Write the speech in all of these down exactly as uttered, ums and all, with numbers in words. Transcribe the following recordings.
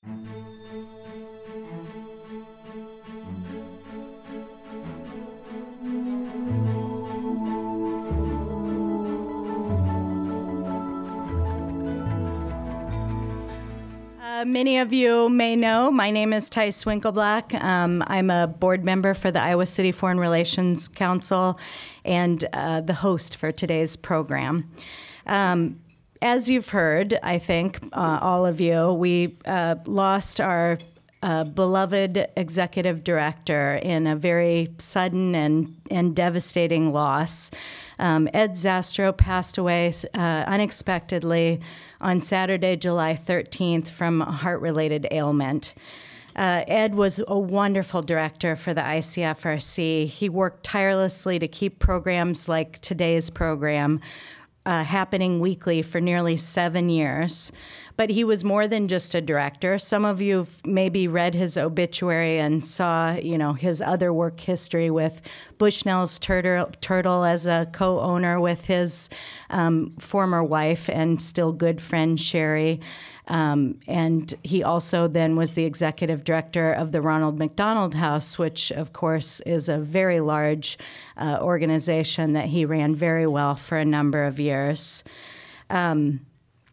Uh, many of you may know, my name is Tice Winkleblack. Um, I'm a board member for the Iowa City Foreign Relations Council and uh, the host for today's program. Um, as you've heard, I think, uh, all of you, we uh, lost our uh, beloved executive director in a very sudden and, and devastating loss. Um, Ed Zastro passed away uh, unexpectedly on Saturday, July thirteenth, from a heart-related ailment. Uh, Ed was a wonderful director for the I C F R C. He worked tirelessly to keep programs like today's program uh, happening weekly for nearly seven years. But he was more than just a director. Some of you have maybe read his obituary and saw, you know, his other work history with Bushnell's Turtle, Turtle as a co-owner with his um, former wife and still good friend Sherry. Um, and he also then was the executive director of the Ronald McDonald House, which, of course, is a very large uh, organization that he ran very well for a number of years. Um,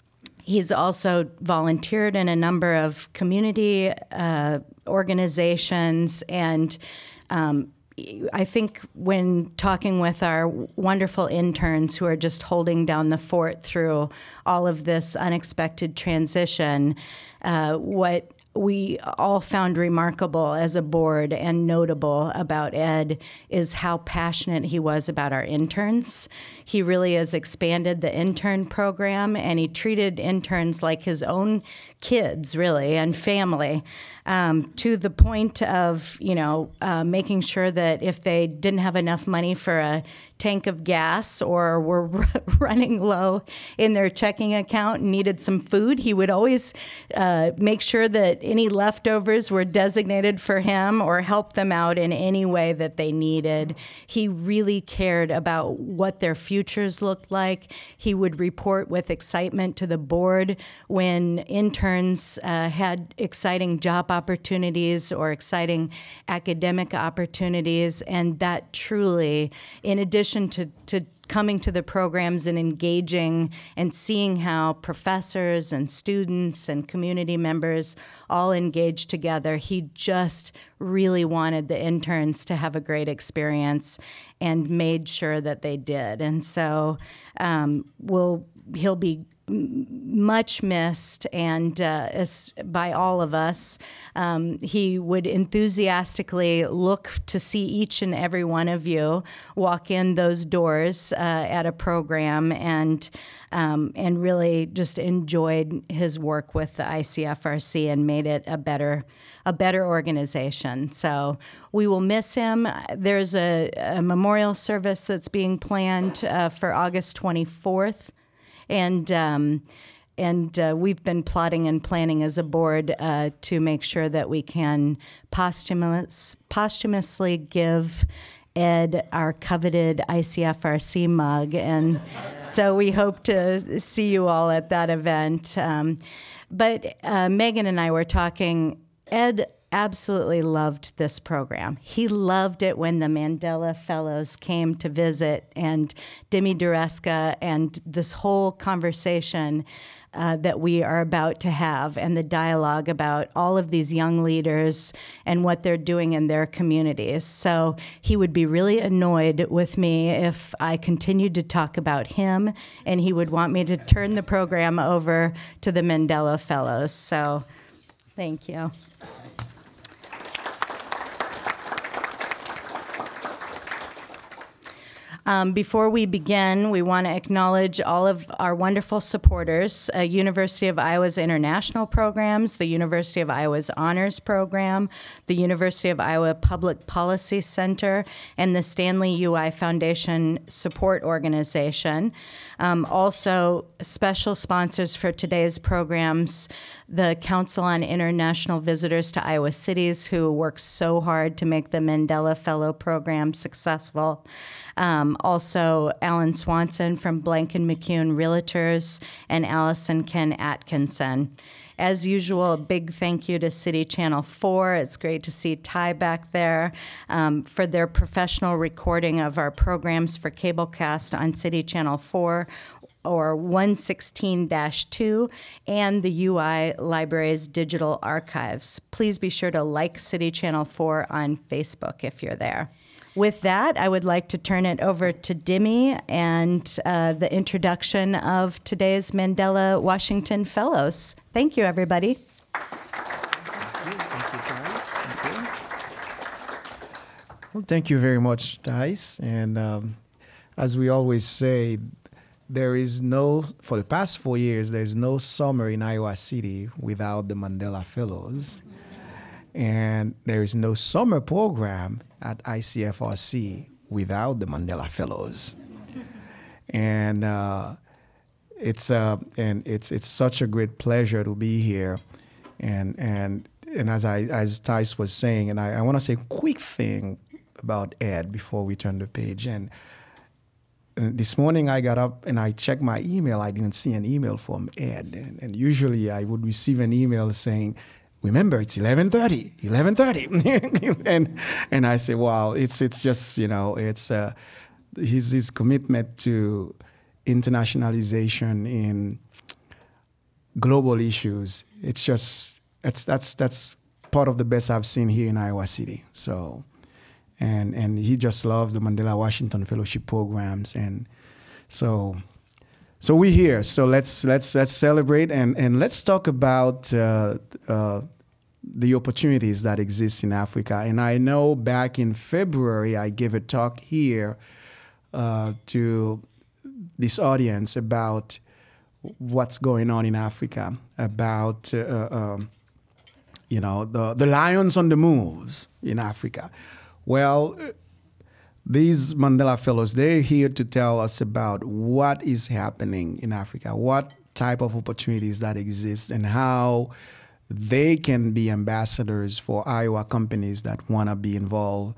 He's also volunteered in a number of community uh, organizations, and um, I think when talking with our wonderful interns who are just holding down the fort through all of this unexpected transition, uh, what we all found remarkable as a board and notable about Ed is how passionate he was about our interns. He really has expanded the intern program, and he treated interns like his own kids, really, and family, um, to the point of, you know, uh, making sure that if they didn't have enough money for a tank of gas or were running low in their checking account and needed some food, he would always uh, make sure that any leftovers were designated for him or help them out in any way that they needed. He really cared about what their futures looked like. He would report with excitement to the board when interns uh, had exciting job opportunities or exciting academic opportunities, and that truly, in addition to, to coming to the programs and engaging and seeing how professors and students and community members all engage together, he just really wanted the interns to have a great experience and made sure that they did. And so um, we'll, he'll be much missed, and uh, as by all of us. Um, he would enthusiastically look to see each and every one of you walk in those doors uh, at a program, and um, and really just enjoyed his work with the I C F R C and made it a better a better organization. So we will miss him. There's a, a memorial service that's being planned uh, for August twenty-fourth. And um, and uh, we've been plotting and planning as a board uh, to make sure that we can posthumous, posthumously give Ed our coveted I C F R C mug. And so we hope to see you all at that event. Um, but uh, Megan and I were talking, Ed absolutely loved this program. He loved it when the Mandela Fellows came to visit, and Demi Dureska, and this whole conversation uh, that we are about to have, and the dialogue about all of these young leaders and what they're doing in their communities. So he would be really annoyed with me if I continued to talk about him, and he would want me to turn the program over to the Mandela Fellows. So thank you. Um, before we begin, we want to acknowledge all of our wonderful supporters, uh, University of Iowa's international programs, the University of Iowa's Honors Program, the University of Iowa Public Policy Center, and the Stanley U I Foundation Support Organization. Um, also, special sponsors for today's programs, the Council on International Visitors to Iowa Cities, who works so hard to make the Mandela Fellow Program successful. Um, also, Alan Swanson from Blank and McCune Realtors, and Allison Ken Atkinson. As usual, a big thank you to City Channel four. It's great to see Ty back there um, for their professional recording of our programs for Cablecast on City Channel four or one sixteen dash two, and the U I Library's digital archives. Please be sure to like City Channel four on Facebook if you're there. With that, I would like to turn it over to Dimi and uh, the introduction of today's Mandela Washington Fellows. Thank you, everybody. Thank you, Thank you, well, thank you very much, Thais. And um, as we always say, there is no, for the past four years, there's no summer in Iowa City without the Mandela Fellows. And there is no summer program at I C F R C without the Mandela Fellows. And uh, it's uh, and it's it's such a great pleasure to be here. And and and as I as Thais was saying, and I, I want to say a quick thing about Ed before we turn the page. And And this morning I got up and I checked my email. I didn't see an email from Ed. And, and usually I would receive an email saying, remember, it's eleven thirty, eleven thirty. and and I say, wow, it's it's just, you know, it's uh, his, his commitment to internationalization in global issues. It's just, it's, that's, that's part of the best I've seen here in Iowa City. So... And and he just loves the Mandela Washington Fellowship programs, and so so we're here. So let's let's let's celebrate and, and let's talk about uh, uh, the opportunities that exist in Africa. And I know back in February I gave a talk here uh, to this audience about what's going on in Africa, about uh, um, you know the the lions on the moves in Africa. Well, these Mandela Fellows, they're here to tell us about what is happening in Africa, what type of opportunities that exist, and how they can be ambassadors for Iowa companies that want to be involved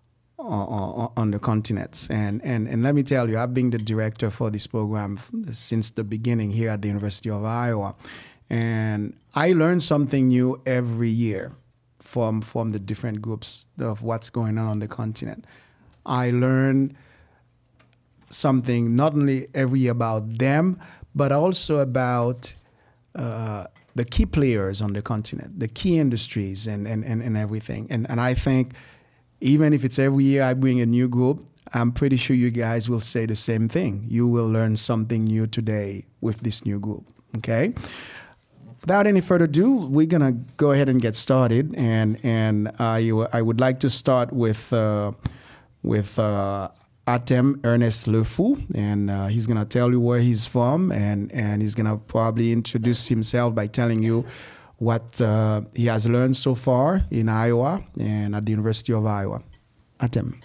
on, on the continents. And, and, and let me tell you, I've been the director for this program since the beginning here at the University of Iowa. And I learn something new every year from from the different groups of what's going on on the continent. I learn something not only every year about them, but also about uh, the key players on the continent, the key industries and, and, and, and everything. And, and I think even if it's every year I bring a new group, I'm pretty sure you guys will say the same thing. You will learn something new today with this new group, okay? Without any further ado, we're going to go ahead and get started. And and I, I would like to start with uh, with uh, Atem Ernest Le Fou. And uh, he's going to tell you where he's from. And, and he's going to probably introduce himself by telling you what uh, he has learned so far in Iowa and at the University of Iowa. Atem.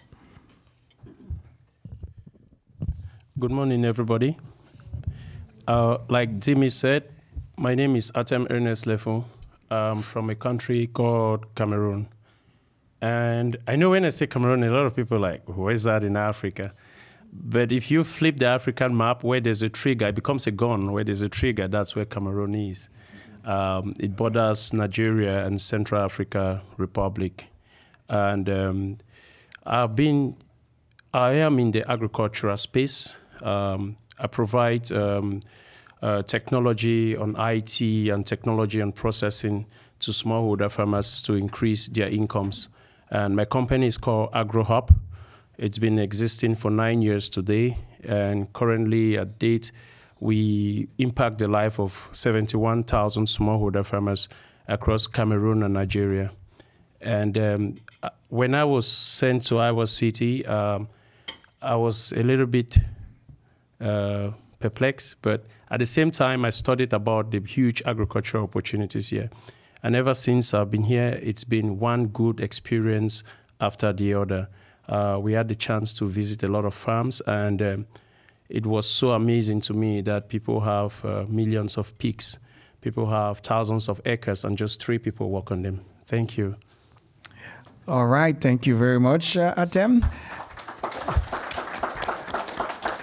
Good morning, everybody. Uh, like Dimi said, my name is Atem Ernest Le Fou. I'm from a country called Cameroon. And I know when I say Cameroon, a lot of people are like, where's that in Africa? But if you flip the African map, where there's a trigger, it becomes a gun. Where there's a trigger, that's where Cameroon is. Um, it borders Nigeria and Central Africa Republic. And um, I've been, I am in the agricultural space. Um, I provide um, Uh, technology on I T and technology on processing to smallholder farmers to increase their incomes. And my company is called AgroHub. It's been existing for nine years today. And currently at date, we impact the life of seventy-one thousand smallholder farmers across Cameroon and Nigeria. And um, when I was sent to Iowa City, um, I was a little bit uh, perplexed, but at the same time, I studied about the huge agricultural opportunities here. And ever since I've been here, it's been one good experience after the other. Uh, we had the chance to visit a lot of farms, and um, it was so amazing to me that people have uh, millions of pigs. People have thousands of acres, and just three people work on them. Thank you. All right. Thank you very much, uh, Atem.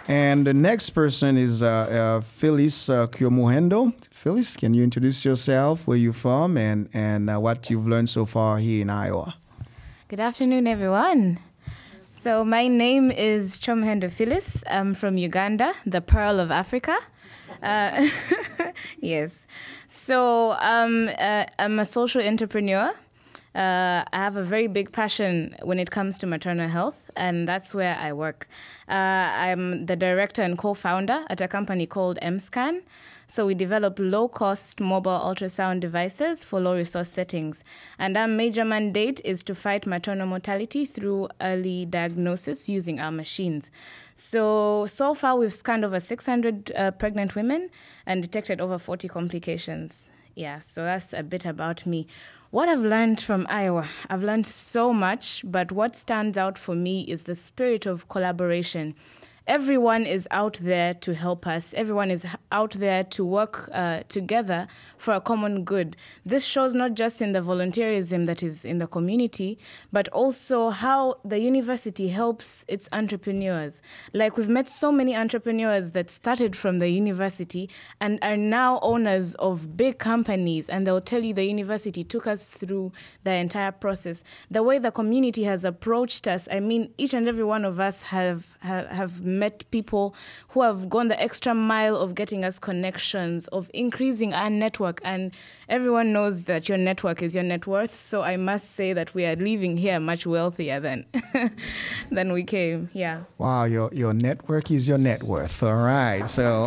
And the next person is uh, uh, Phyllis uh, Kyomuhendo. Phyllis, can you introduce yourself, where you're from, and, and uh, what you've learned so far here in Iowa? Good afternoon, everyone. So my name is Chomhendo Phyllis. I'm from Uganda, the Pearl of Africa. Uh, yes. So um, uh, I'm a social entrepreneur. Uh, I have a very big passion when it comes to maternal health, and that's where I work. Uh, I'm the director and co-founder at a company called M-Scan. So we develop low-cost mobile ultrasound devices for low-resource settings. And our major mandate is to fight maternal mortality through early diagnosis using our machines. So, so far we've scanned over six hundred uh, pregnant women and detected over forty complications. Yeah, so that's a bit about me. What I've learned from Iowa, I've learned so much, but what stands out for me is the spirit of collaboration. Everyone is out there to help us. Everyone is out there to work uh, together for a common good. This shows not just in the volunteerism that is in the community, but also how the university helps its entrepreneurs. Like, we've met so many entrepreneurs that started from the university and are now owners of big companies, and they'll tell you the university took us through the entire process. The way the community has approached us, I mean, each and every one of us have have, have met people who have gone the extra mile of getting us connections, of increasing our network, and everyone knows that your network is your net worth. So I must say that we are leaving here much wealthier than than we came. Yeah. Wow, your your network is your net worth. All right, so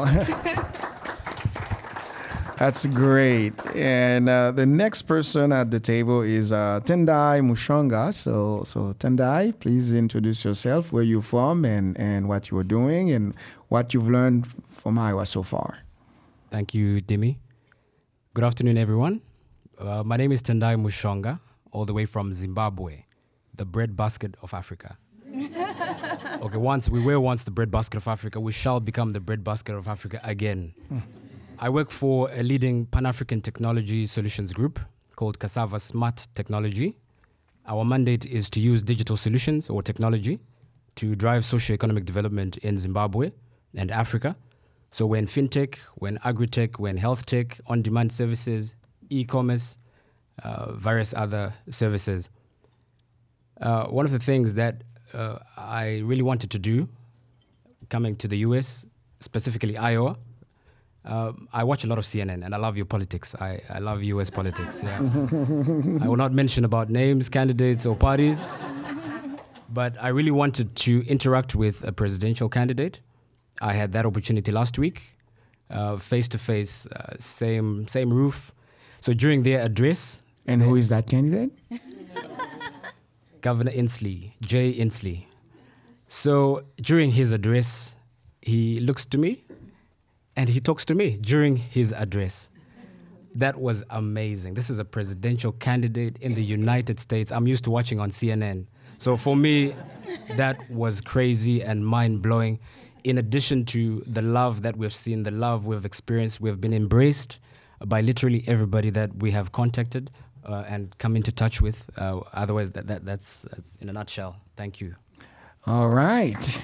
that's great. And uh, the next person at the table is uh, Tendai Mushonga. So, so Tendai, please introduce yourself, where you're from, and, and what you're doing, and what you've learned from Iowa so far. Thank you, Dimi. Good afternoon, everyone. Uh, my name is Tendai Mushonga, all the way from Zimbabwe, the breadbasket of Africa. Okay, once we were once the breadbasket of Africa, we shall become the breadbasket of Africa again. I work for a leading Pan-African technology solutions group called Cassava Smart Technology. Our mandate is to use digital solutions or technology to drive socio-economic development in Zimbabwe and Africa. So we're in fintech, we're in agri-tech, we're in health tech, on-demand services, e-commerce, uh, various other services. Uh, one of the things that uh, I really wanted to do coming to the U S, specifically Iowa, Uh, I watch a lot of C N N, and I love your politics. I, I love U S politics. Yeah. I will not mention about names, candidates, or parties, but I really wanted to interact with a presidential candidate. I had that opportunity last week, uh, face to face, uh, same same roof. So during their address, and who is that candidate? Governor Inslee, Jay Inslee. So during his address, he looks to me. And he talks to me during his address. That was amazing. This is a presidential candidate in the United States. I'm used to watching on C N N. So for me, that was crazy and mind-blowing. In addition to the love that we've seen, the love we've experienced, we've been embraced by literally everybody that we have contacted uh, and come into touch with. Uh, otherwise, that, that that's, that's in a nutshell. Thank you. All right.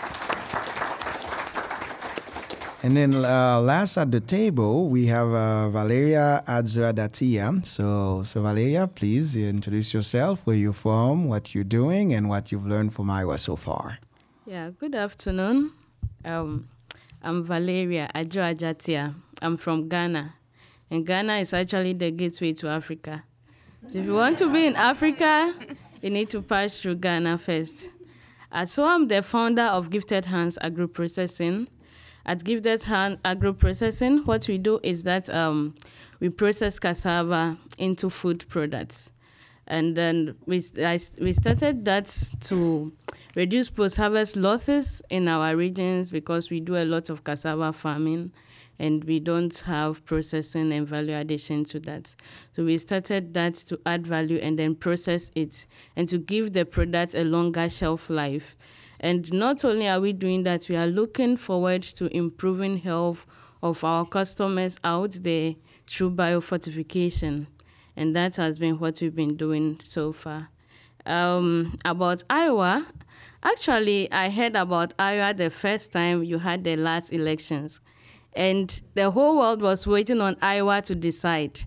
And then uh, last at the table, we have uh, Valeria Adzuradatia. So, so Valeria, please introduce yourself, where you're from, what you're doing, and what you've learned from Iowa so far. Yeah, good afternoon. Um, I'm Valeria Adzuradatia. I'm from Ghana. And Ghana is actually the gateway to Africa. So if you want to be in Africa, you need to pass through Ghana first. Uh, so I'm the founder of Gifted Hands Agro-Processing. At Gifted Hand Agro-Processing, what we do is that um, we process cassava into food products. And then we, I, we started that to reduce post-harvest losses in our regions, because we do a lot of cassava farming and we don't have processing and value addition to that. So we started that to add value and then process it and to give the product a longer shelf life. And not only are we doing that, we are looking forward to improving health of our customers out there through biofortification. And that has been what we've been doing so far. Um, about Iowa, actually, I heard about Iowa the first time you had the last elections. And the whole world was waiting on Iowa to decide.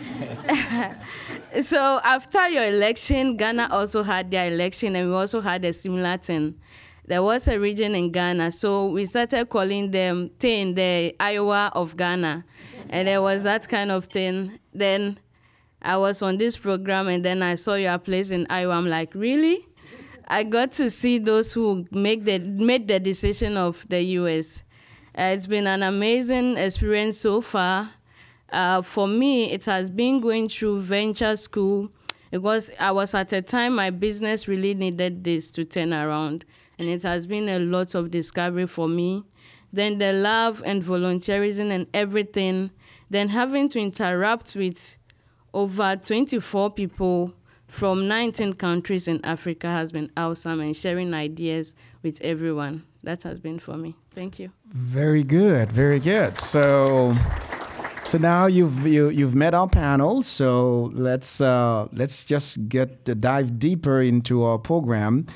So after your election, Ghana also had their election, and we also had a similar thing. There was a region in Ghana, so we started calling them thing the Iowa of Ghana. And there was that kind of thing. Then I was on this program, and then I saw your place in Iowa. I'm like, really? I got to see those who make the made the decision of the U S. Uh, it's been an amazing experience so far. Uh, for me, it has been going through venture school because I was at a time my business really needed this to turn around. And it has been a lot of discovery for me. Then the love and volunteerism and everything. Then having to interact with over twenty-four people from nineteen countries in Africa has been awesome, and sharing ideas with everyone. That has been for me. Thank you. Very good, very good. So, so now you've you, you've met our panel. So let's uh, let's just get uh, dive deeper into our program.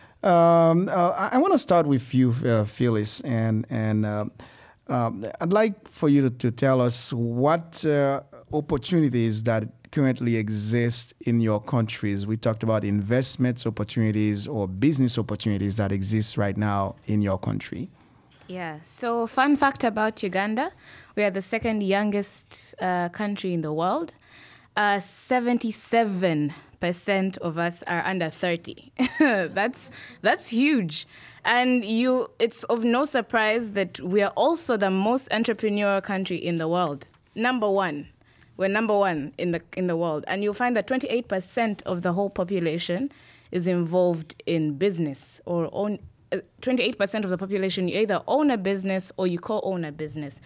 Um, uh, I, I want to start with you, uh, Phyllis, and and uh, um, I'd like for you to, to tell us what uh, opportunities that currently exist in your countries. We talked about investments opportunities or business opportunities that exist right now in your country. Yeah, so fun fact about Uganda, we are the second youngest uh, country in the world. Uh, seventy-seven percent of us are under thirty. that's that's huge. And you, it's of no surprise that we are also the most entrepreneurial country in the world. Number one. We're number one in the in the world. And you'll find that twenty-eight percent of the whole population is involved in business or own. Uh, twenty-eight percent of the population, you either own a business or you co-own a business.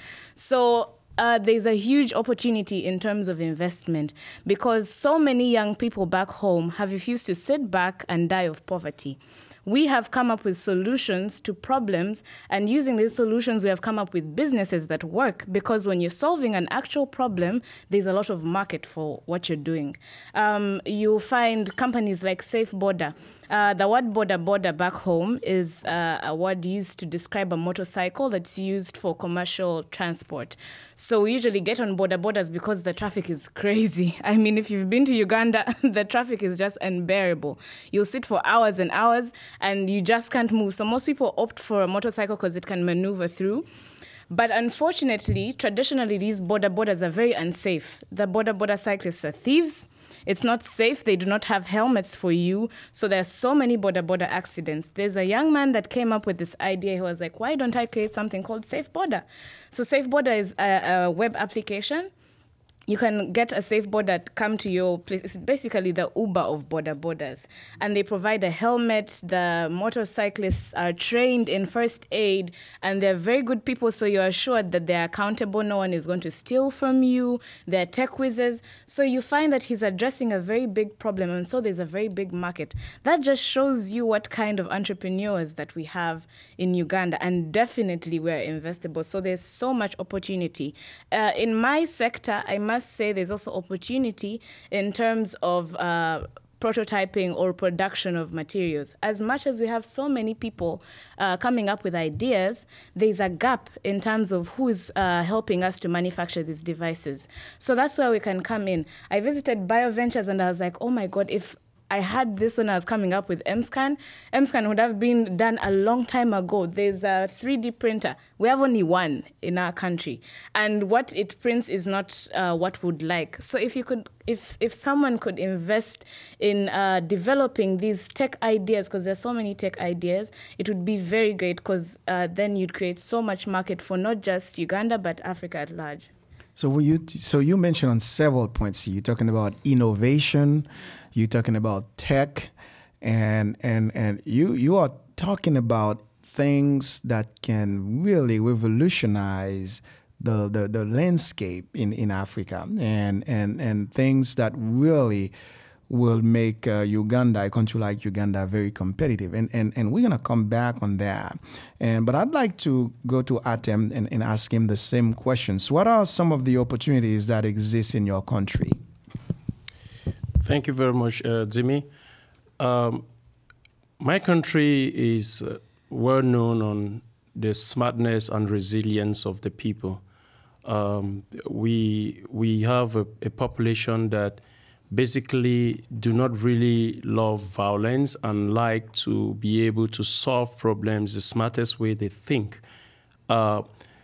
So uh, there's a huge opportunity in terms of investment because so many young people back home have refused to sit back and die of poverty. We have come up with solutions to problems, and using these solutions, we have come up with businesses that work because when you're solving an actual problem, there's a lot of market for what you're doing. Um, you'll find companies like Safe Border. Uh, the word border border back home is uh, a word used to describe a motorcycle that's used for commercial transport. So we usually get on border borders because the traffic is crazy. I mean, if you've been to Uganda, the traffic is just unbearable. You'll sit for hours and hours and you just can't move. So most people opt for a motorcycle because it can maneuver through. But unfortunately, traditionally, these border borders are very unsafe. The border border cyclists are thieves. It's not safe. They do not have helmets for you. So there's so many border border accidents. There's a young man that came up with this idea. He was like, why don't I create something called Safe Border? So Safe Border is a, a web application. You can get a Safe Border come to your place. It's basically the Uber of border borders. And they provide a helmet. The motorcyclists are trained in first aid. And they're very good people, so you're assured that they're accountable. No one is going to steal from you. They're tech whizzes. So you find that he's addressing a very big problem. And so there's a very big market. That just shows you what kind of entrepreneurs that we have in Uganda. And definitely we're investable. So there's so much opportunity. Uh, in my sector, I must say there's also opportunity in terms of uh, prototyping or production of materials. As much as we have so many people uh, coming up with ideas, there's a gap in terms of who is uh, helping us to manufacture these devices. So that's where we can come in. I visited BioVentures and I was like, oh my God, if I had this when I was coming up with M-Scan. M-Scan would have been done a long time ago. There's a three D printer. We have only one in our country. And what it prints is not uh, what we'd like. So if you could, if if someone could invest in uh, developing these tech ideas, because there's so many tech ideas, it would be very great because uh, then you'd create so much market for not just Uganda, but Africa at large. So when you so you mentioned on several points here. You're talking about innovation, you're talking about tech, and and and you you are talking about things that can really revolutionize the the, the landscape in, in Africa, and and and things that really will make uh, Uganda, a country like Uganda, very competitive. And and, and we're going to come back on that. And But I'd like to go to Atem and, and ask him the same questions. What are some of the opportunities that exist in your country? Thank you very much, uh, Jimmy. Um, my country is uh, well known on the smartness and resilience of the people. Um, we we have a, a population that basically do not really love violence and like to be able to solve problems the smartest way they think. Uh,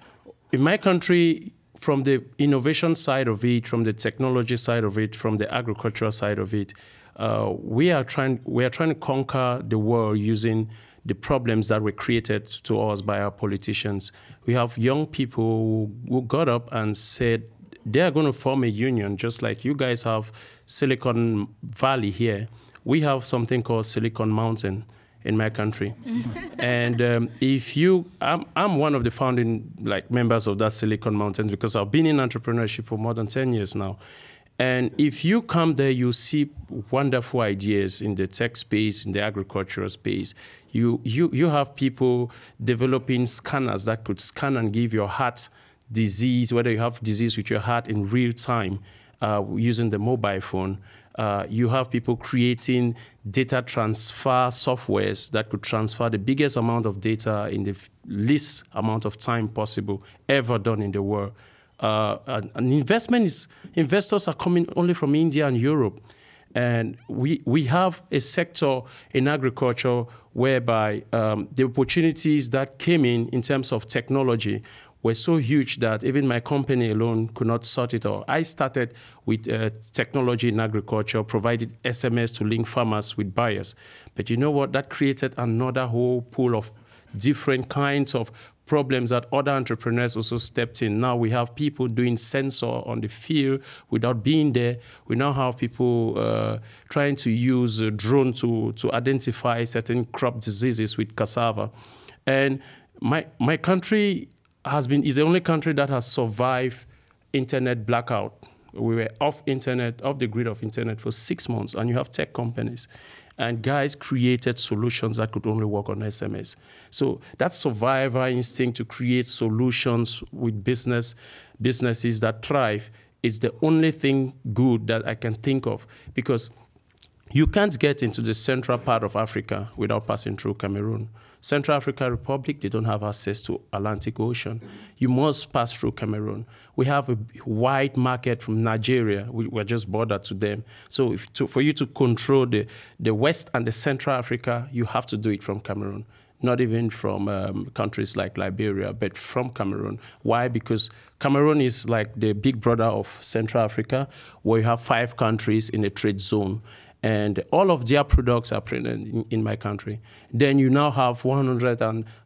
in my country, from the innovation side of it, from the technology side of it, from the agricultural side of it, uh, we are trying we are trying to conquer the world using the problems that were created to us by our politicians. We have young people who, who got up and said they are going to form a union, just like you guys have Silicon Valley here. We have something called Silicon Mountain in my country. And um, if you, I'm, I'm one of the founding like members of that Silicon Mountain because I've been in entrepreneurship for more than ten years now. And if you come there, you see wonderful ideas in the tech space, in the agricultural space. You, you, you have people developing scanners that could scan and give your heart disease, whether you have disease with your heart in real time uh, using the mobile phone. Uh, you have people creating data transfer softwares that could transfer the biggest amount of data in the f- least amount of time possible ever done in the world. Uh, an, an investment is, investors are coming only from India and Europe. And we we have a sector in agriculture whereby um, the opportunities that came in in terms of technology were so huge that even my company alone could not sort it all. I started with uh, technology in agriculture, provided S M S to link farmers with buyers. But you know what? That created another whole pool of different kinds of problems that other entrepreneurs also stepped in. Now we have people doing sensor on the field without being there. We now have people uh, trying to use a drone to, to identify certain crop diseases with cassava. And my my country has been is the only country that has survived internet blackout. We were off internet, off the grid of internet for six months, and you have tech companies. And guys created solutions that could only work on S M S. So that survivor instinct to create solutions with business businesses that thrive is the only thing good that I can think of, because you can't get into the central part of Africa without passing through Cameroon. Central African Republic, they don't have access to Atlantic Ocean. You must pass through Cameroon. We have a wide market from Nigeria. We, we're just bordered to them. So if to, for you to control the, the West and the Central Africa, you have to do it from Cameroon. Not even from um, countries like Liberia, but from Cameroon. Why? Because Cameroon is like the big brother of Central Africa, where you have five countries in a trade zone. And all of their products are printed in, in my country. Then you now have one hundred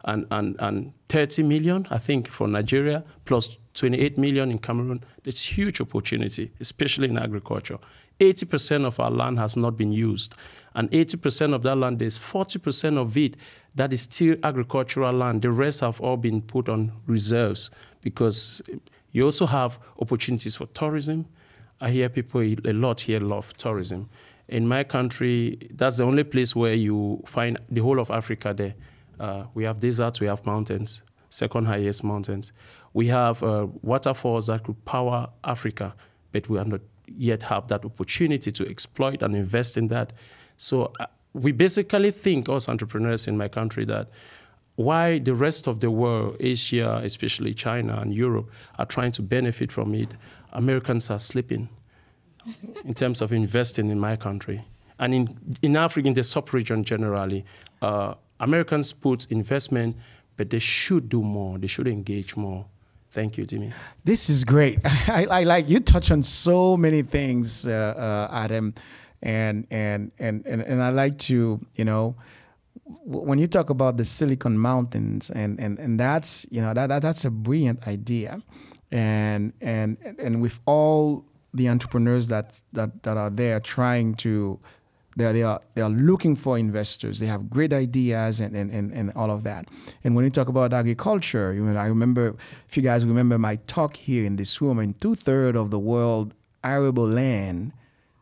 thirty million, I think, for Nigeria, plus twenty-eight million in Cameroon. That's huge opportunity, especially in agriculture. eighty percent of our land has not been used. And eighty percent of that land, there's forty percent of it that is still agricultural land. The rest have all been put on reserves, because you also have opportunities for tourism. I hear people a lot here love tourism. In my country, that's the only place where you find the whole of Africa there. Uh, we have deserts, we have mountains, second highest mountains. We have uh, waterfalls that could power Africa, but we have not yet have that opportunity to exploit and invest in that. So uh, we basically think, us entrepreneurs in my country, that why the rest of the world, Asia, especially China and Europe, are trying to benefit from it, Americans are sleeping in terms of investing in my country. And in, in Africa, in the sub-region generally, uh, Americans put investment, but they should do more. They should engage more. Thank you, Jimmy. This is great. I, I like, you touch on so many things, uh, uh, Adam, and, and, and, and, and I like to, you know, when you talk about the Silicon Mountains, and, and, and that's, you know, that, that that's a brilliant idea. And, and, and with all the entrepreneurs that, that, that are there trying to, they they are they are looking for investors. They have great ideas and, and, and, and all of that. And when you talk about agriculture, you know, I remember, if you guys remember my talk here in this room, and two thirds of the world arable land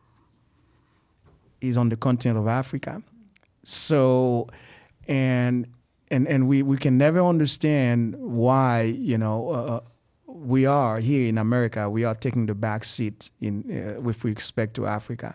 is on the continent of Africa. So, and and and we, we can never understand why, you know, uh, we are here in America, we are taking the back seat in uh, with respect to Africa.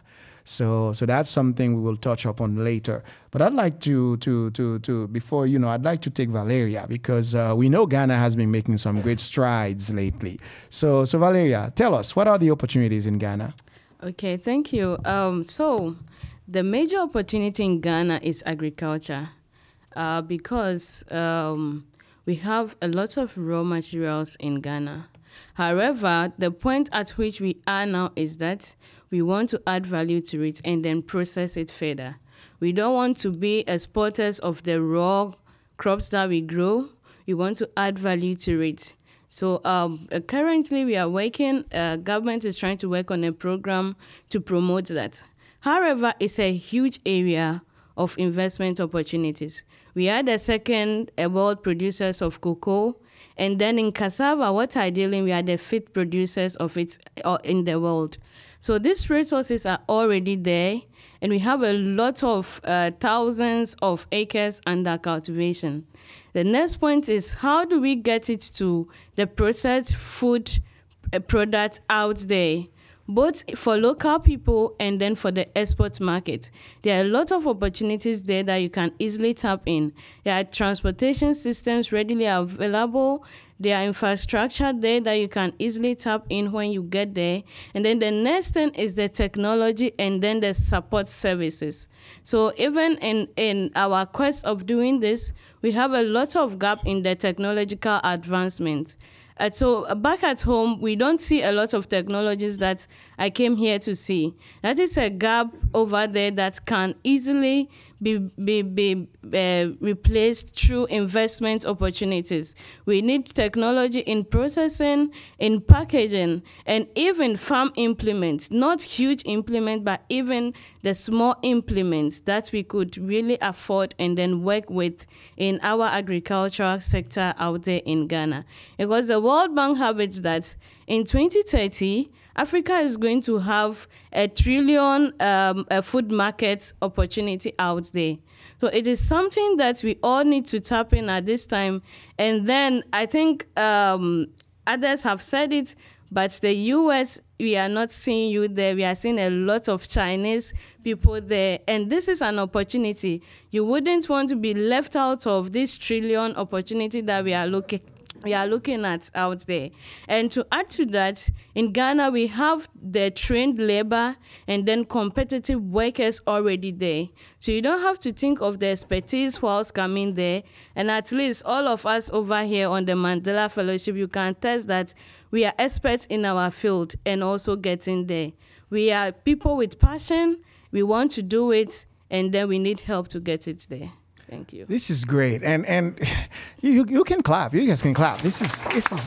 So so that's something we will touch upon later. But I'd like to to to to before you know I'd like to take Valeria, because uh, we know Ghana has been making some great strides lately. So so Valeria, tell us, what are the opportunities in Ghana? Okay, thank you. Um, so the major opportunity in Ghana is agriculture, uh, because um, we have a lot of raw materials in Ghana. However, the point at which we are now is that we want to add value to it and then process it further. We don't want to be exporters of the raw crops that we grow. We want to add value to it. So um, uh, currently we are working, uh, government is trying to work on a program to promote that. However, it's a huge area of investment opportunities. We are the second uh, world producers of cocoa. And then in cassava, what ideally we are the fifth producers of it uh, in the world. So these resources are already there, and we have a lot of uh, thousands of acres under cultivation. The next point is, how do we get it to the processed food uh, product out there, both for local people and then for the export market? There are a lot of opportunities there that you can easily tap in. There are transportation systems readily available. There are infrastructure there that you can easily tap in when you get there. And then the next thing is the technology and then the support services. So even in, in our quest of doing this, we have a lot of gap in the technological advancement. Uh, so uh, back at home, we don't see a lot of technologies that I came here to see. That is a gap over there that can easily be, be, be uh, replaced through investment opportunities. We need technology in processing, in packaging, and even farm implements, not huge implements, but even the small implements that we could really afford and then work with in our agricultural sector out there in Ghana. Because the World Bank have it that in twenty thirty, Africa is going to have a trillion um, a food market opportunity out there. So it is something that we all need to tap in at this time. And then I think um, others have said it, but the U S, we are not seeing you there. We are seeing a lot of Chinese people there. And this is an opportunity. You wouldn't want to be left out of this trillion opportunity that we are looking we are looking at out there. And to add to that, in Ghana, we have the trained labor and then competitive workers already there. So you don't have to think of the expertise whilst coming there. And at least all of us over here on the Mandela Fellowship, you can test that we are experts in our field and also getting there. We are people with passion. We want to do it, and then we need help to get it there. Thank you. This is great, and and you you can clap. You guys can clap. This is this is.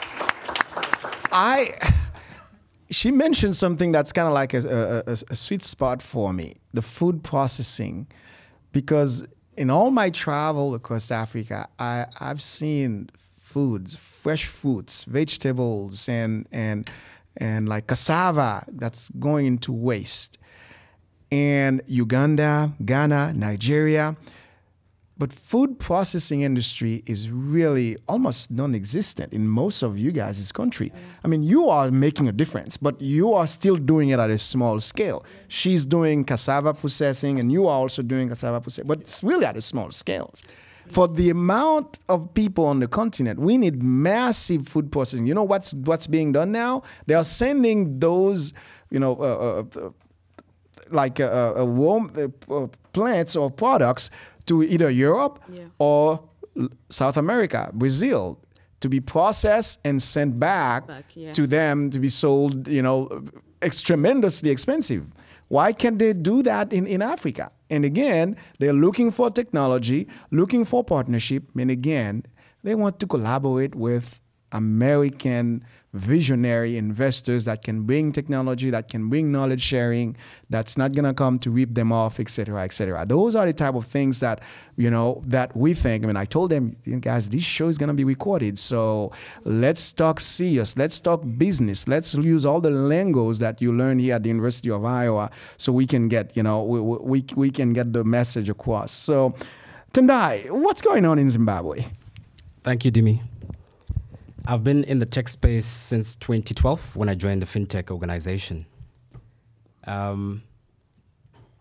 I. She mentioned something that's kind of like a, a, a sweet spot for me: the food processing, because in all my travel across Africa, I I've seen foods, fresh fruits, vegetables, and and and like cassava that's going into waste, and Uganda, Ghana, Nigeria. But food processing industry is really almost non-existent in most of you guys' country. I mean, you are making a difference, but you are still doing it at a small scale. She's doing cassava processing, and you are also doing cassava processing, but it's really at a small scale. For the amount of people on the continent, we need massive food processing. You know what's what's being done now? They are sending those, you know, uh, uh, like uh, uh, warm uh, plants or products to either Europe yeah. or South America, Brazil, to be processed and sent back, back yeah. to them to be sold, you know, ex- tremendously expensive. Why can't they do that in, in Africa? And again, they're looking for technology, looking for partnership, and again, they want to collaborate with American visionary investors that can bring technology, that can bring knowledge sharing, that's not going to come to rip them off, et cetera, et cetera. Those are the type of things that, you know, that we think. I mean, I told them, guys, this show is going to be recorded. So let's talk serious. Let's talk business. Let's use all the lingos that you learn here at the University of Iowa so we can get, you know, we, we, we can get the message across. So, Tendai, what's going on in Zimbabwe? Thank you, Dimi. I've been in the tech space since twenty twelve when I joined the FinTech organization. Um,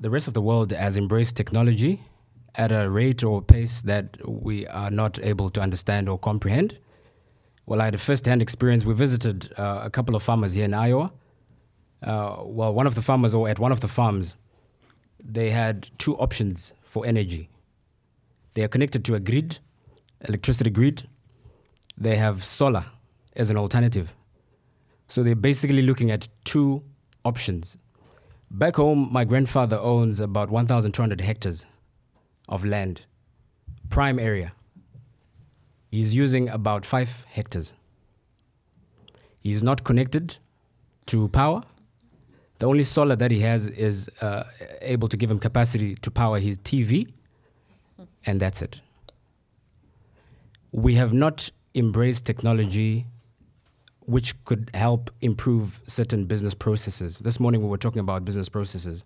the rest of the world has embraced technology at a rate or pace that we are not able to understand or comprehend. Well, I had a first-hand experience. We visited uh, a couple of farmers here in Iowa. Uh, well, one of the farmers, or at one of the farms, they had two options for energy. They are connected to a grid, electricity grid. They have solar as an alternative. So they're basically looking at two options. Back home, my grandfather owns about one thousand two hundred hectares of land, prime area. He's using about five hectares. He's not connected to power. The only solar that he has is uh, able to give him capacity to power his T V, and that's it. We have not embraced technology which could help improve certain business processes. This morning we were talking about business processes.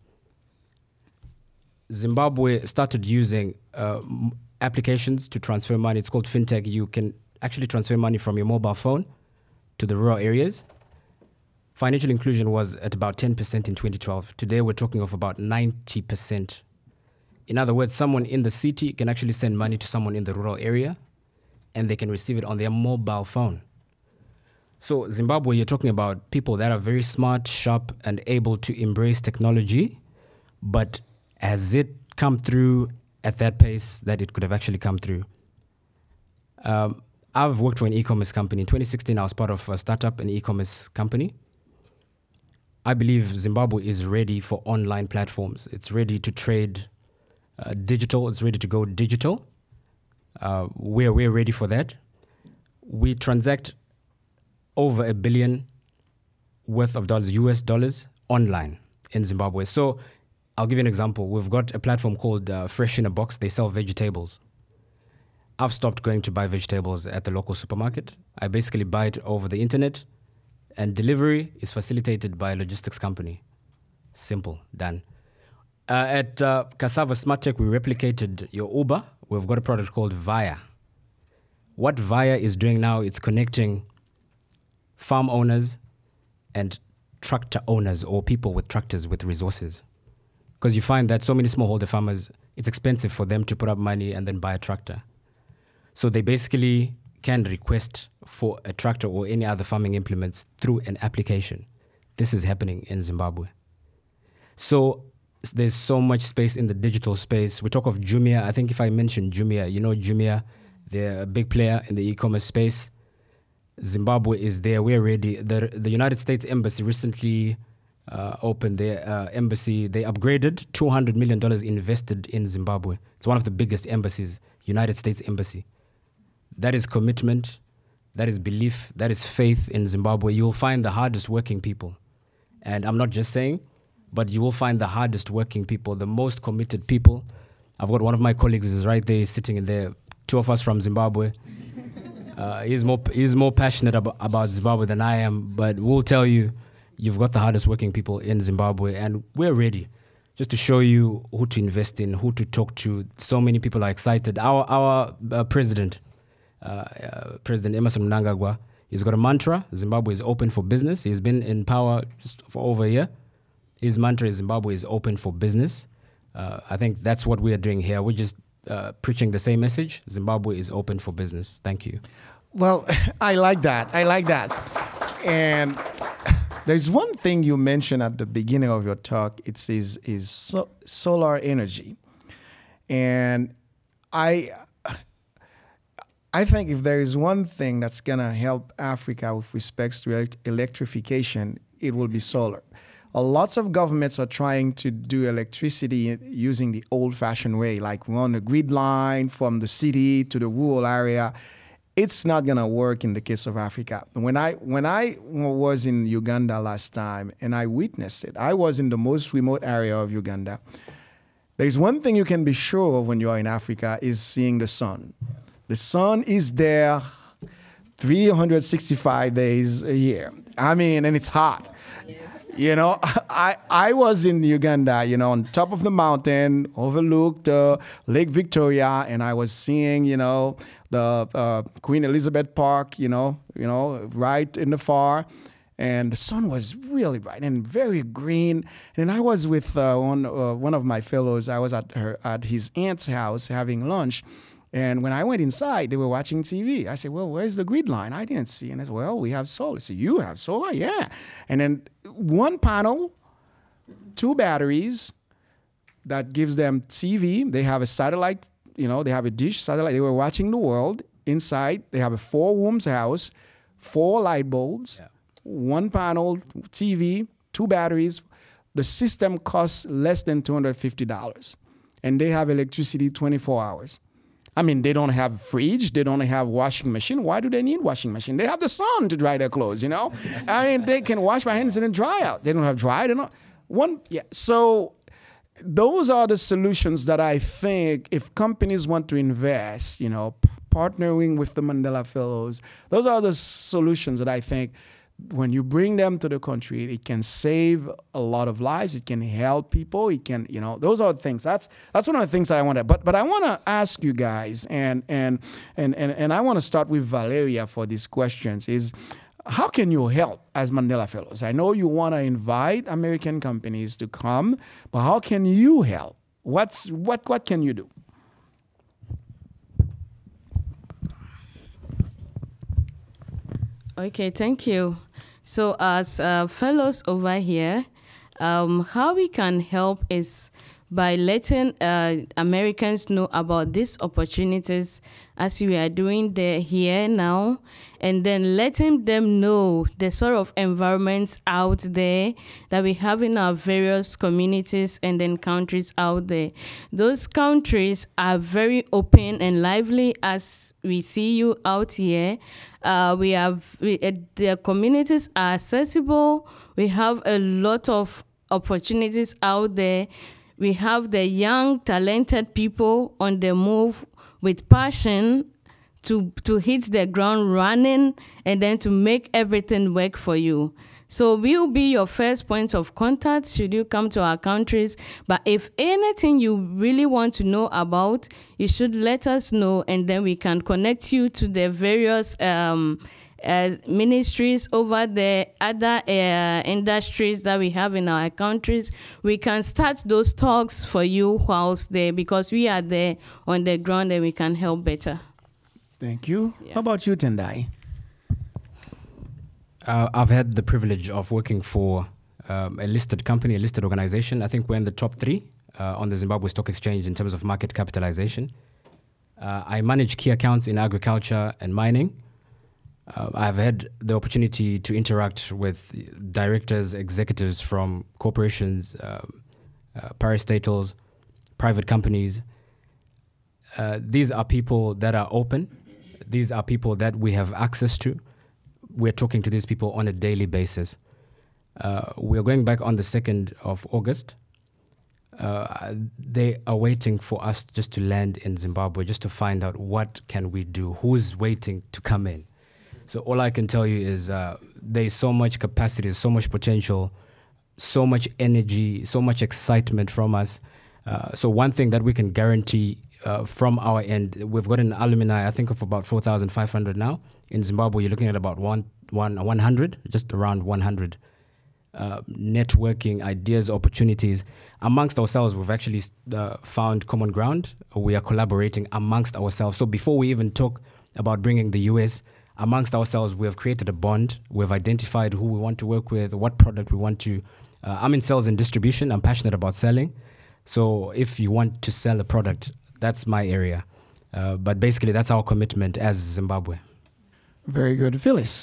Zimbabwe started using uh, m- applications to transfer money. It's called fintech. You can actually transfer money from your mobile phone to the rural areas. Financial inclusion was at about ten percent in twenty twelve. Today we're talking of about ninety percent. In other words, someone in the city can actually send money to someone in the rural area and they can receive it on their mobile phone. So Zimbabwe, you're talking about people that are very smart, sharp, and able to embrace technology, but has it come through at that pace that it could have actually come through? Um, I've worked for an e-commerce company. In twenty sixteen, I was part of a startup, an e-commerce company. I believe Zimbabwe is ready for online platforms. It's ready to trade uh, digital. It's ready to go digital. Uh, we're, we're ready for that. We transact over a billion worth of dollars, U S dollars, online in Zimbabwe. So I'll give you an example. We've got a platform called uh, Fresh in a Box. They sell vegetables. I've stopped going to buy vegetables at the local supermarket. I basically buy it over the internet, and delivery is facilitated by a logistics company. Simple, done. Uh, at uh, Cassava Smart Tech, we replicated your Uber. We've got a product called Via. What Via is doing now, it's connecting farm owners and tractor owners, or people with tractors with resources. Because you find that so many smallholder farmers, it's expensive for them to put up money and then buy a tractor. So they basically can request for a tractor or any other farming implements through an application. This is happening in Zimbabwe. So there's so much space in the digital space. We talk of Jumia. I think if I mention Jumia, you know Jumia, they're a big player in the e-commerce space. Zimbabwe is there. We're ready. The, the United States Embassy recently uh, opened their uh, embassy. They upgraded two hundred million dollars invested in Zimbabwe. It's one of the biggest embassies, United States Embassy. That is commitment. That is belief. That is faith in Zimbabwe. You will find the hardest working people. And I'm not just saying, but you will find the hardest working people, the most committed people. I've got one of my colleagues is right there sitting in there, two of us from Zimbabwe. Uh, he's more he's more passionate about, about Zimbabwe than I am, but we'll tell you, you've got the hardest working people in Zimbabwe, and we're ready just to show you who to invest in, who to talk to. So many people are excited. Our our uh, president, uh, uh, President Emmerson Mnangagwa, he's got a mantra: Zimbabwe is open for business. He's been in power just for over a year. His mantra is Zimbabwe is open for business. Uh, I think that's what we are doing here. We're just uh, preaching the same message. Zimbabwe is open for business. Thank you. Well, I like that. I like that. And there's one thing you mentioned at the beginning of your talk. It says is so, solar energy. And I I think if there is one thing that's going to help Africa with respect to elect- electrification, it will be solar. Uh, lots of governments are trying to do electricity using the old-fashioned way, like run a grid line from the city to the rural area. It's not going to work in the case of Africa. When I when I was in Uganda last time and I witnessed it, I was in the most remote area of Uganda. There's one thing you can be sure of when you are in Africa is seeing the sun. The sun is there three hundred sixty-five days a year. I mean, and it's hot. You know, I, I was in Uganda, you know, on top of the mountain, overlooked uh, Lake Victoria, and I was seeing, you know, the uh, Queen Elizabeth Park, you know, you know, right in the far. and the sun was really bright and very green. And I was with uh, one uh, one of my fellows. I was at her at his aunt's house having lunch, and when I went inside, they were watching T V. I said, "Well, where's the grid line? I didn't see." And I said, "Well, we have solar." I said, "You have solar? Yeah." And then one panel, two batteries, that gives them T V. They have a satellite. You know, they have a dish satellite. They were watching the world inside. They have a four rooms house, four light bulbs. Yeah. One panel, T V, two batteries. The system costs less than two hundred fifty dollars. And they have electricity twenty-four hours. I mean, they don't have fridge. They don't have washing machine. Why do they need washing machine? They have the sun to dry their clothes, you know? I mean, they can wash my hands and then dry out. They don't have dry. They don't. One, yeah. So those are the solutions that I think if companies want to invest, you know, p- partnering with the Mandela Fellows, those are the solutions that I think when you bring them to the country, it can save a lot of lives. It can help people. It can, you know, those are the things. That's that's one of the things that I want to. But but I want to ask you guys, and and and and and I want to start with Valeria for these questions. Is how can you help as Mandela Fellows? I know you want to invite American companies to come, but how can you help? What's what what can you do? Okay, thank you. So as uh, fellows over here, um, how we can help is by letting uh, Americans know about these opportunities as we are doing there here now, and then letting them know the sort of environments out there that we have in our various communities and then countries out there. Those countries are very open and lively as we see you out here. Uh, we have, we, uh, their communities are accessible. We have a lot of opportunities out there. We have the young, talented people on the move with passion to to hit the ground running and then to make everything work for you. So we'll be your first point of contact should you come to our countries. But if anything you really want to know about, you should let us know, and then we can connect you to the various um, uh, ministries over the other uh, industries that we have in our countries. We can start those talks for you whilst there, because we are there on the ground and we can help better. Thank you. Yeah. How about you, Tendai? Uh, I've had the privilege of working for um, a listed company, a listed organization. I think we're in the top three uh, on the Zimbabwe Stock Exchange in terms of market capitalization. Uh, I manage key accounts in agriculture and mining. Uh, I've had the opportunity to interact with directors, executives from corporations, um, uh, parastatals, private companies. Uh, these are people that are open. These are people that we have access to. We're talking to these people on a daily basis. Uh, we're going back on the second of August. Uh, they are waiting for us just to land in Zimbabwe, just to find out what can we do, who's waiting to come in. So all I can tell you is uh, there's so much capacity, so much potential, so much energy, so much excitement from us. Uh, so one thing that we can guarantee uh, from our end, we've got an alumni, I think, of about four thousand five hundred now. In Zimbabwe, you're looking at about one, one, one hundred, just around one hundred. Uh, networking, ideas, opportunities. Amongst ourselves, we've actually uh, found common ground. We are collaborating amongst ourselves. So before we even talk about bringing the U S, amongst ourselves, we have created a bond. We've identified who we want to work with, what product we want to. Uh, I'm in sales and distribution. I'm passionate about selling. So if you want to sell a product, that's my area. Uh, but basically, that's our commitment as Zimbabwe. Very good. Phyllis.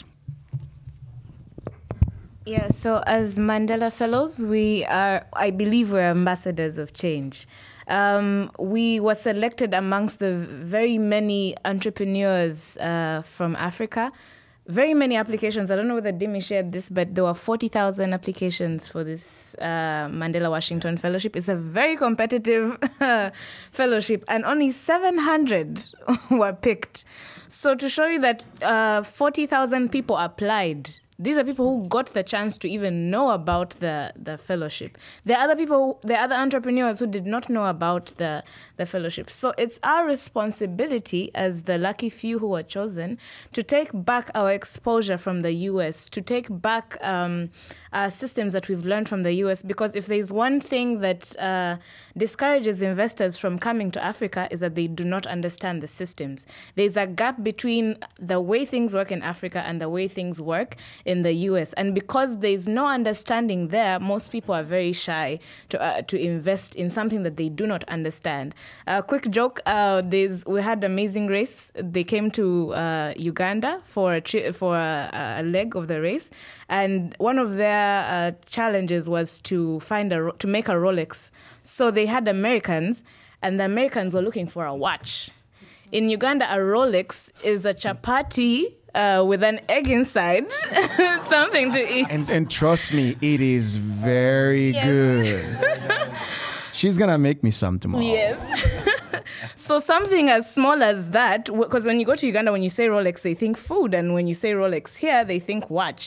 Yeah, so as Mandela Fellows, we are, I believe we're ambassadors of change. Um, we were selected amongst the very many entrepreneurs uh, from Africa. Very many applications. I don't know whether Dimi shared this, but there were forty thousand applications for this uh, Mandela Washington Fellowship. It's a very competitive fellowship, and only seven hundred were picked. So to show you that uh, forty thousand people applied These are people who got the chance to even know about the, the fellowship. There are other people, there are other entrepreneurs who did not know about the, the fellowship. So it's our responsibility as the lucky few who were chosen to take back our exposure from the U S, to take back um, our systems that we've learned from the U S. Because if there's one thing that uh, discourages investors from coming to Africa is that they do not understand the systems. There's a gap between the way things work in Africa and the way things work in the U S. And because there's no understanding there, most people are very shy to uh, to invest in something that they do not understand. A uh, quick joke, uh, there's we had Amazing Race. They came to uh, Uganda for a, tri- for a, a leg of the race. And one of their uh, challenges was to find a to make a Rolex. So they had Americans, and the Americans were looking for a watch. In Uganda, a Rolex is a chapati uh, with an egg inside, something to eat. And, and trust me, it is very Yes. good. She's gonna make me some tomorrow. Yes. So something as small as that, because when you go to Uganda, when you say Rolex, they think food. And when you say Rolex here, they think watch.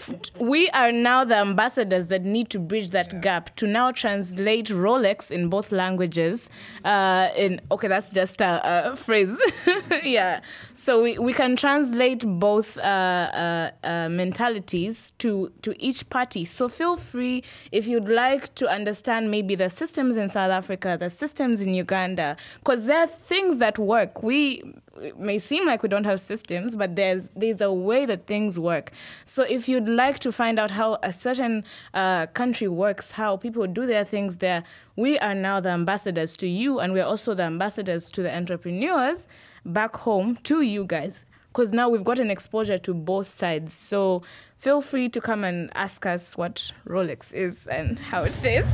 We are now the ambassadors that need to bridge that gap to now translate Rolex in both languages. Uh, in okay, that's just a, a phrase. Yeah. So we, we can translate both uh, uh, uh, mentalities to, to each party. So feel free if you'd like to understand maybe the systems in South Africa, the systems in Uganda, because there are things that work. We it may seem like we don't have systems, but there's there's a way that things work. So if you'd like to find out how a certain uh, country works, how people do their things there, we are now the ambassadors to you, and we're also the ambassadors to the entrepreneurs back home to you guys. Because now we've got an exposure to both sides. So feel free to come and ask us what Rolex is and how it is.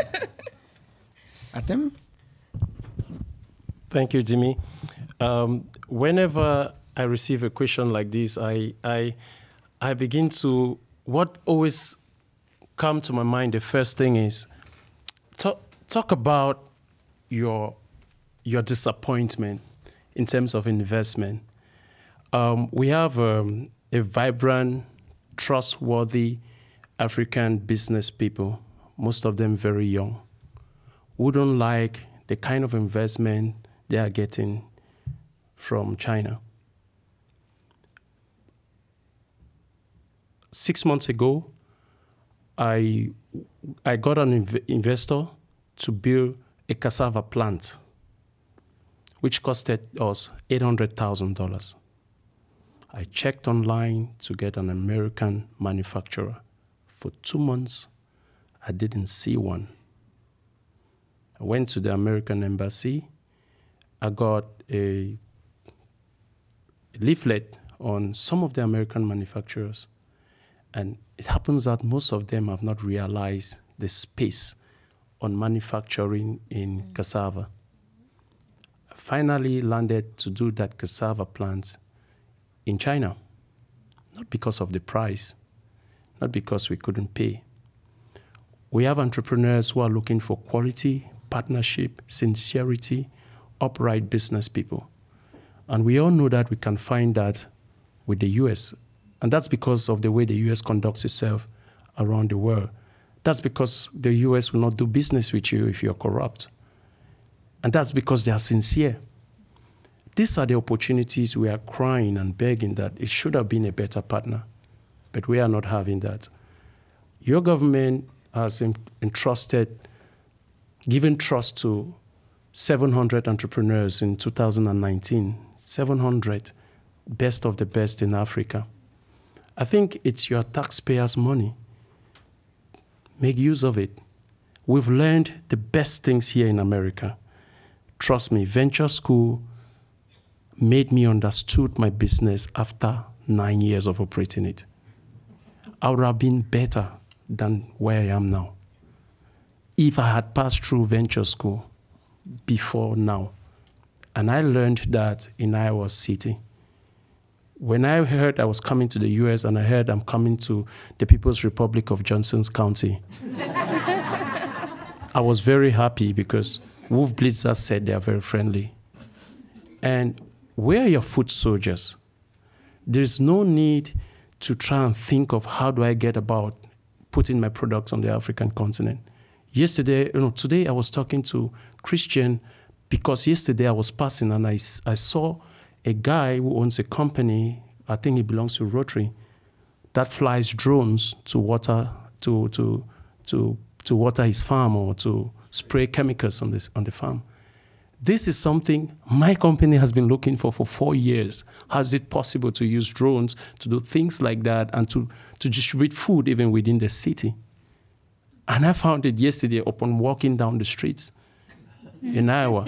Atem? Thank you, Jimmy. Um, whenever I receive a question like this, I, I, I begin to, what always come to my mind, the first thing is, talk, talk about your, your disappointment in terms of investment. Um, we have um, a vibrant, trustworthy African business people, most of them very young, who don't like the kind of investment they are getting from China. Six months ago, I, I got an inv- investor to build a cassava plant, which costed us eight hundred thousand dollars. I checked online to get an American manufacturer. For two months, I didn't see one. I went to the American embassy. I got a leaflet on some of the American manufacturers. And it happens that most of them have not realized the space on manufacturing in mm. cassava. I finally landed to do that cassava plant in China, not because of the price, not because we couldn't pay. We have entrepreneurs who are looking for quality, partnership, sincerity, upright business people. And we all know that we can find that with the U S. And that's because of the way the U S conducts itself around the world. That's because the U S will not do business with you if you're corrupt. And that's because they are sincere. These are the opportunities we are crying and begging that it should have been a better partner. But we are not having that. Your government has entrusted, given trust to seven hundred entrepreneurs in two thousand nineteen. seven hundred, best of the best in Africa. I think it's your taxpayers' money. Make use of it. We've learned the best things here in America. Trust me, venture school made me understood my business after nine years of operating it. I would have been better than where I am now if I had passed through venture school before now. And I learned that in Iowa City. When I heard I was coming to the U S and I heard I'm coming to the People's Republic of Johnson's County, I was very happy because Wolf Blitzer said they are very friendly. And we are your foot soldiers. There's no need to try and think of how do I get about putting my products on the African continent. Yesterday, you know, today I was talking to Christian because yesterday I was passing and I, I saw a guy who owns a company, I think he belongs to Rotary, that flies drones to water to to to to water his farm or to spray chemicals on this on the farm. This is something my company has been looking for for four years. How is it possible to use drones to do things like that and to, to distribute food even within the city? And I found it yesterday upon walking down the streets in Iowa.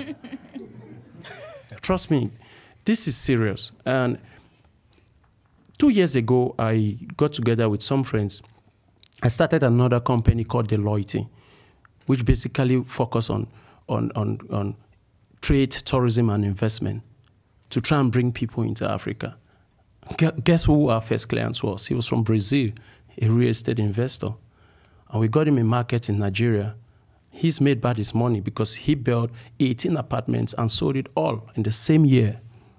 Trust me, this is serious. And two years ago, I got together with some friends. I started another company called Deloitte, which basically focus on, on, on, on trade, tourism, and investment to try and bring people into Africa. Guess who our first client was? He was from Brazil, a real estate investor. And we got him a market in Nigeria. He's made back his money because he built eighteen apartments and sold it all in the same year.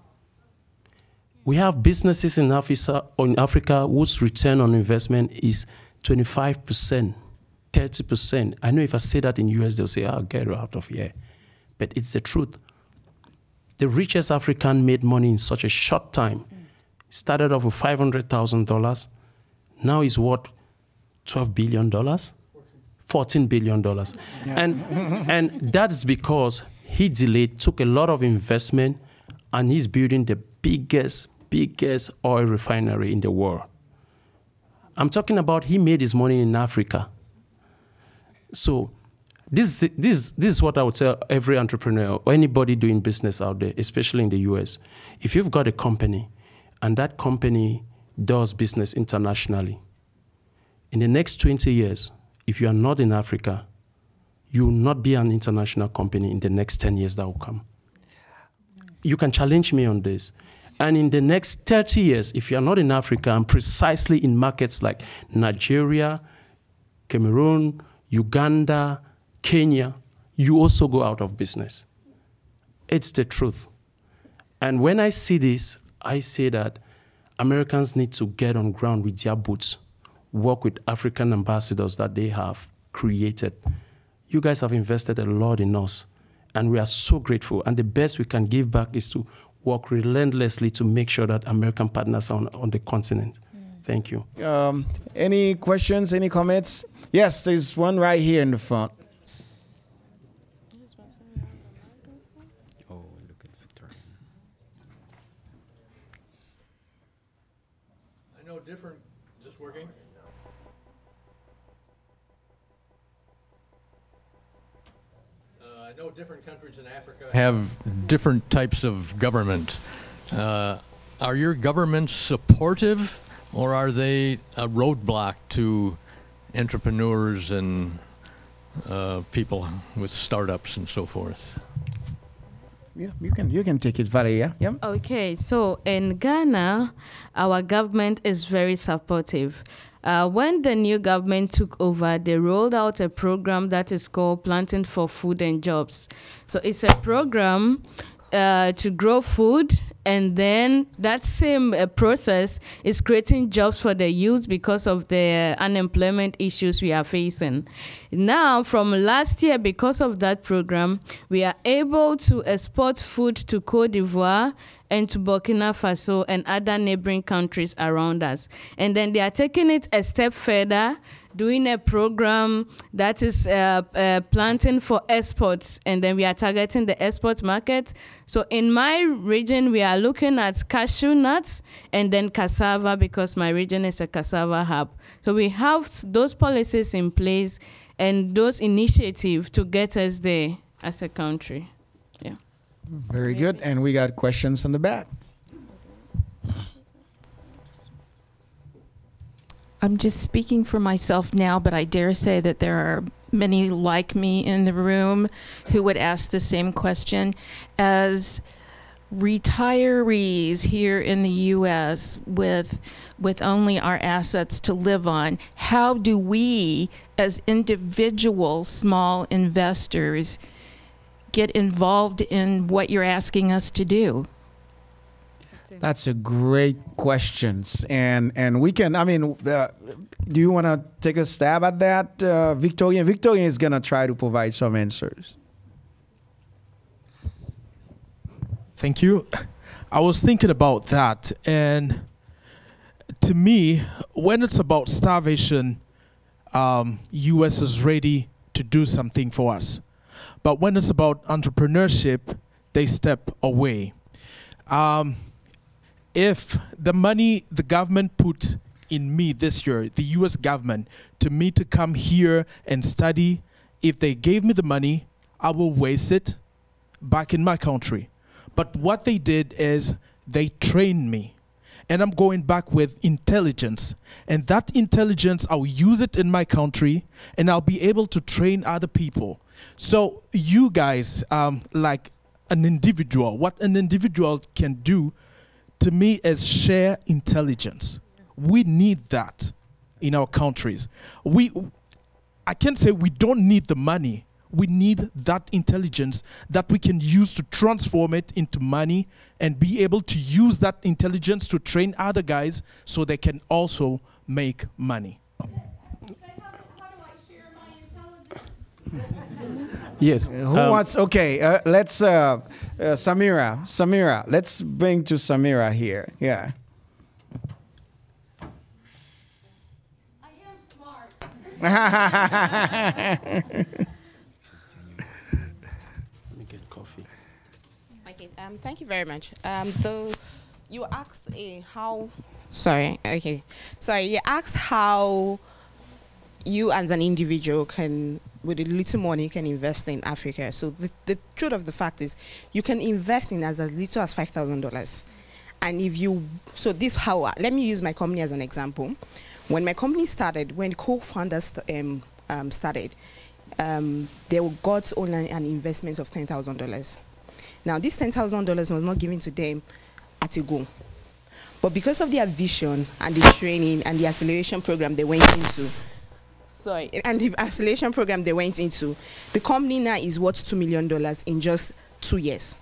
We have businesses in Africa, in Africa whose return on investment is twenty-five percent, thirty percent. I know if I say that in U S, they'll say, oh, get out of here. But it's the truth. The richest African made money in such a short time. Started off with five hundred thousand dollars. Now he's worth twelve billion dollars, fourteen billion dollars. Yeah. And, and that's because he delayed, took a lot of investment, and he's building the biggest, biggest oil refinery in the world. I'm talking about he made his money in Africa. So this, this, this is what I would tell every entrepreneur or anybody doing business out there, especially in the U S. If you've got a company and that company does business internationally, in the next twenty years, if you are not in Africa, you will not be an international company in the next ten years that will come. You can challenge me on this. And in the next thirty years, if you are not in Africa and precisely in markets like Nigeria, Cameroon, Uganda, Kenya, you also go out of business. It's the truth. And when I see this, I say that Americans need to get on ground with their boots, work with African ambassadors that they have created. You guys have invested a lot in us, and we are so grateful. And the best we can give back is to work relentlessly to make sure that American partners are on, on the continent. Mm. Thank you. Um, any questions, any comments? Yes, there's one right here in the front. Oh, look at Victor. I know different, just working? Uh, I know different countries in Africa have different types of government. Uh, are your governments supportive, or are they a roadblock to entrepreneurs and uh, people with startups and so forth? Yeah, you can you can take it, Valeria. Yeah. Okay, so in Ghana, our government is very supportive. Uh, when the new government took over, they rolled out a program that is called Planting for Food and Jobs. So it's a program uh, to grow food, and then that same uh, process is creating jobs for the youth because of the unemployment issues we are facing. Now, from last year, because of that program, we are able to export food to Côte d'Ivoire and to Burkina Faso and other neighboring countries around us. And then they are taking it a step further, doing a program that is uh, uh, planting for exports, and then we are targeting the export market. So in my region, we are looking at cashew nuts and then cassava, because my region is a cassava hub. So we have those policies in place and those initiatives to get us there as a country. Yeah. Very good. And we got questions on the back. I'm just speaking for myself now, but I dare say that there are many like me in the room who would ask the same question. As retirees here in the U S with with only our assets to live on, how do we as individual small investors get involved in what you're asking us to do? That's a great questions, and and we can. I mean, uh, do you want to take a stab at that, uh, Victoria? Victoria is gonna try to provide some answers. Thank you. I was thinking about that, and to me, when it's about starvation, um, U S is ready to do something for us. But when it's about entrepreneurship, they step away. Um, if the money the government put in me this year, the U S government, to me to come here and study, if they gave me the money, I will waste it back in my country. But what they did is they trained me. And I'm going back with intelligence. And that intelligence, I'll use it in my country, and I'll be able to train other people. So you guys, um, like an individual, what an individual can do, to me, is share intelligence. We need that in our countries. We, I can't say we don't need the money. We need that intelligence that we can use to transform it into money and be able to use that intelligence to train other guys so they can also make money. Yes. Uh, who um, wants? Okay, uh, let's. Uh, uh, Samira, Samira, let's bring to Samira here. Yeah. I am smart. Let me get coffee. Okay, um, thank you very much. Um, so you asked uh, how. Sorry. Okay. Sorry. You asked how you, as an individual, can, with a little money, can invest in Africa. So the, the truth of the fact is, you can invest in as, as little as five thousand dollars. And if you, so this how, let me use my company as an example. When my company started, when co-founders um, um, started, um, they got only an investment of ten thousand dollars. Now, this ten thousand dollars was not given to them at a go. But because of their vision and the training and the acceleration program they went into, sorry, and the acceleration program they went into, the company now is worth two million dollars in just two years.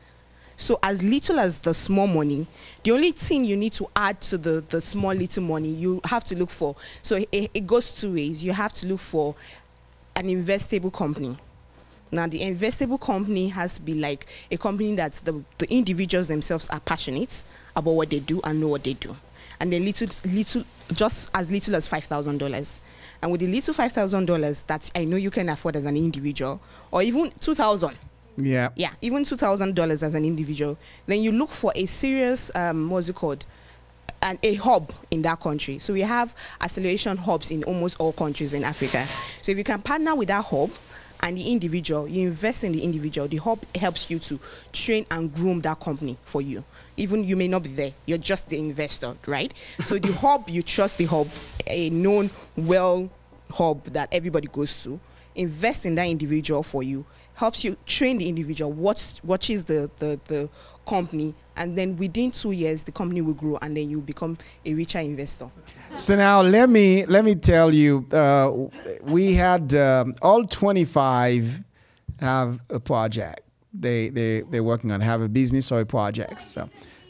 So as little as the small money, the only thing you need to add to the, the small little money, you have to look for, so it, it goes two ways. You have to look for an investable company. Now, the investable company has to be like a company that the, the individuals themselves are passionate about what they do and know what they do. And then little, little, just as little as five thousand dollars. And with the little five thousand dollars that I know you can afford as an individual, or even two thousand dollars. Yeah. Yeah, even two thousand dollars as an individual, then you look for a serious, um, what's it called, and a hub in that country. So we have acceleration hubs in almost all countries in Africa. So if you can partner with that hub and the individual, you invest in the individual, the hub helps you to train and groom that company for you. Even you may not be there, you're just the investor, right? So the hub, you trust the hub, a known, well hub that everybody goes to, invest in that individual for you, helps you train the individual, watch, watches the, the, the company, and then within two years, the company will grow, and then you become a richer investor. So now let me let me tell you, uh, we had um, all twenty-five have a project. They they they're working on have a business or a project. So.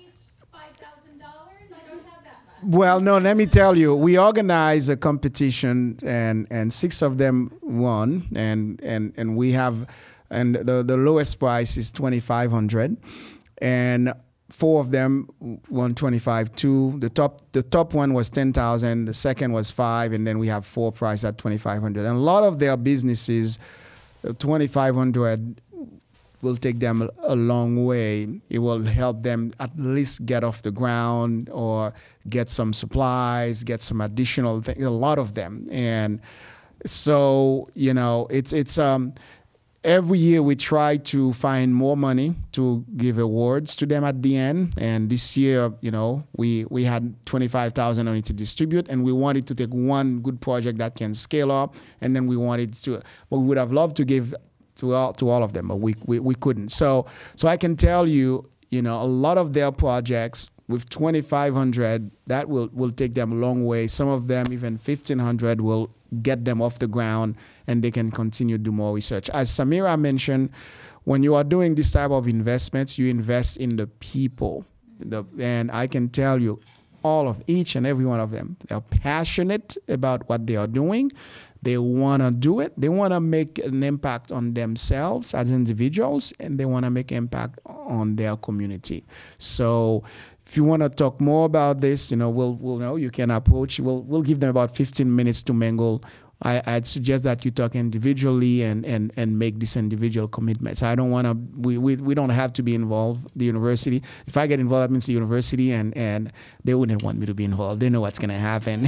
Well, no, let me tell you, we organized a competition, and, and six of them won, and and, and we have, and the, the lowest price is twenty-five hundred, and four of them won twenty-five. Two, the top the top one was ten thousand, the second was five, and then we have four price at twenty-five hundred. And a lot of their businesses, twenty-five hundred will take them a, a long way. It will help them at least get off the ground or get some supplies, get some additional things, a lot of them. And so, you know, it's, it's, um, every year we try to find more money to give awards to them at the end. And this year, you know, we, we had twenty-five thousand only to distribute, and we wanted to take one good project that can scale up. And then we wanted to, but we would have loved to give to all, to all of them, but we, we, we couldn't. So, so I can tell you, you know, a lot of their projects with twenty-five hundred, that will, will take them a long way. Some of them, even fifteen hundred, will get them off the ground, and they can continue to do more research. As Samira mentioned, when you are doing this type of investments, you invest in the people. The, and I can tell you, all of each and every one of them, they're passionate about what they are doing. They want to do it. They want to make an impact on themselves as individuals, and they want to make impact on their community. So if you want to talk more about this, you know, we'll, we'll know, you can approach, we'll, we'll give them about fifteen minutes to mingle. I, I'd suggest that you talk individually and, and, and make these individual commitments. I don't want to, we, we, we don't have to be involved, the university. If I get involved, that means the university, and, and they wouldn't want me to be involved. They know what's going to happen.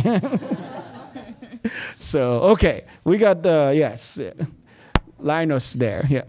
So, okay, we got the, yes, Linus there, yeah.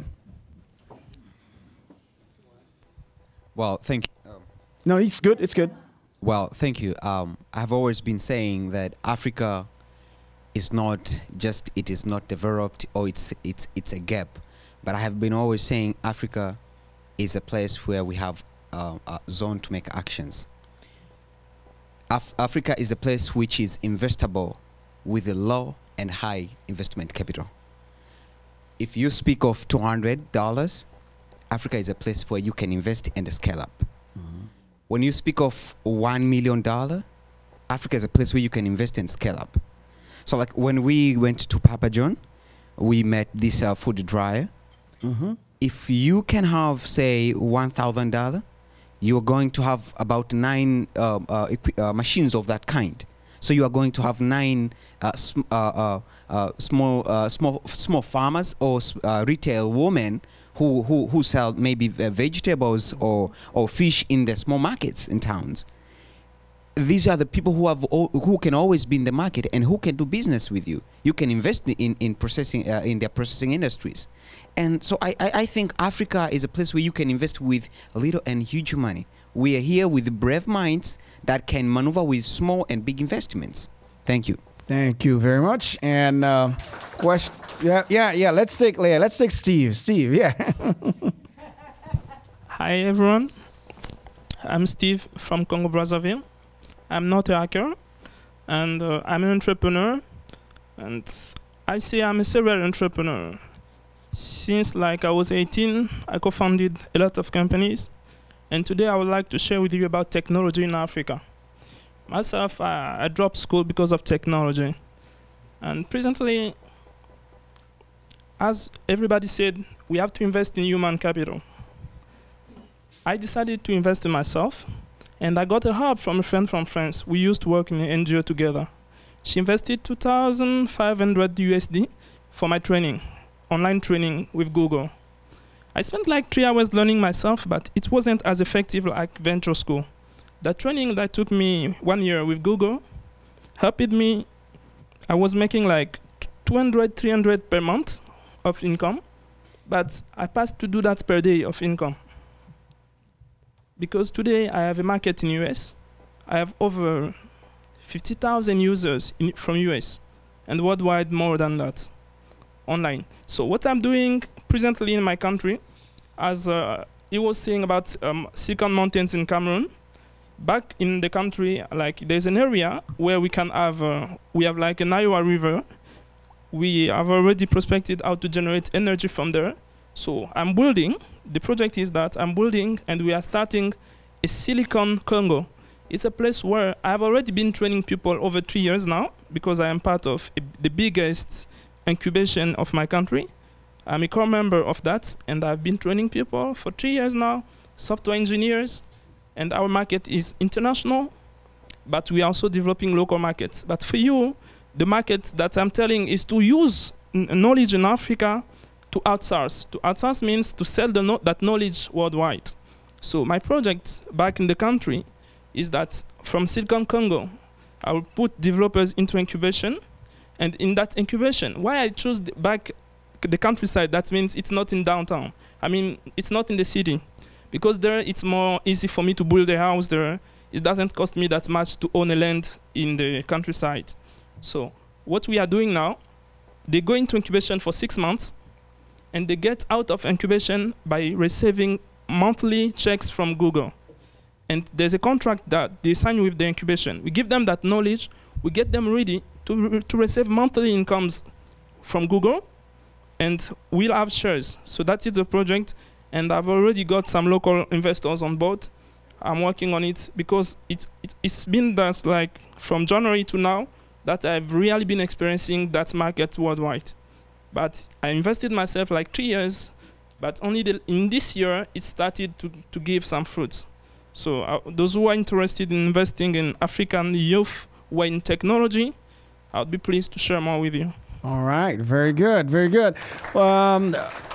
Well, thank you. Um, no, it's good, it's good. Well, thank you. Um, I've always been saying that Africa is not just, it is not developed, or it's, it's, it's a gap. But I have been always saying Africa is a place where we have uh, a zone to make actions. Af Africa is a place which is investable with a low and high investment capital. If you speak of two hundred dollars, Africa is a place where you can invest and scale up. Mm-hmm. When you speak of one million dollars, Africa is a place where you can invest and scale up. So like when we went to Papa John, we met this uh, food dryer. Mm-hmm. If you can have, say, one thousand dollars, you're going to have about nine uh, uh, uh, machines of that kind. So you are going to have nine uh, sm uh, uh, uh, small, uh, small, small farmers or uh, retail women who, who, who sell maybe uh, vegetables or, or fish in the small markets in towns. These are the people who have who can always be in the market and who can do business with you. You can invest in in processing uh, in their processing industries, and so I, I I think Africa is a place where you can invest with little and huge money. We are here with brave minds that can maneuver with small and big investments. Thank you. Thank you very much. And uh, question, yeah, yeah, yeah. Let's take Leah. Let's take Steve. Steve, yeah. Hi everyone. I'm Steve from Congo Brazzaville. I'm not a hacker, and uh, I'm an entrepreneur, and I say I'm a serial entrepreneur. Since like I was eighteen, I co-founded a lot of companies, and today I would like to share with you about technology in Africa. Myself, I, I dropped school because of technology, and presently, as everybody said, we have to invest in human capital. I decided to invest in myself. And I got a help from a friend from France. We used to work in an N G O together. She invested two thousand five hundred U S D for my training, online training with Google. I spent like three hours learning myself, but it wasn't as effective like venture school. The training that took me one year with Google helped me. I was making like two hundred, three hundred per month of income, but I passed to do that per day of income. Because today I have a market in U S. I have over fifty thousand users in, from U S and worldwide more than that, online. So what I'm doing presently in my country, as uh, he was saying about um, Silicon Mountains in Cameroon, back in the country, like there's an area where we can have, uh, we have like an Iowa River. We have already prospected how to generate energy from there. So I'm building. The project is that I'm building, and we are starting a Silicon Congo. It's a place where I've already been training people over three years now, because I am part of a, the biggest incubation of my country. I'm a core member of that, and I've been training people for three years now, software engineers, and our market is international, but we are also developing local markets. But for you, the market that I'm telling is to use knowledge in Africa to outsource. To outsource means to sell the no that knowledge worldwide. So my project back in the country is that from Silicon Congo, I will put developers into incubation. And in that incubation, why I choose the back the countryside, that means it's not in downtown. I mean, it's not in the city. Because there it's more easy for me to build a house there. It doesn't cost me that much to own a land in the countryside. So what we are doing now, they go into incubation for six months, and they get out of incubation by receiving monthly checks from Google. And there's a contract that they sign with the incubation. We give them that knowledge. We get them ready to, re to receive monthly incomes from Google, and we'll have shares. So that is the project, and I've already got some local investors on board. I'm working on it because it's it, it's been that's like from January to now that I've really been experiencing that market worldwide. But I invested myself like three years, but only the, in this year it started to, to give some fruits. So uh, those who are interested in investing in African youth who are in technology, I'll be pleased to share more with you. All right, very good, very good. Um,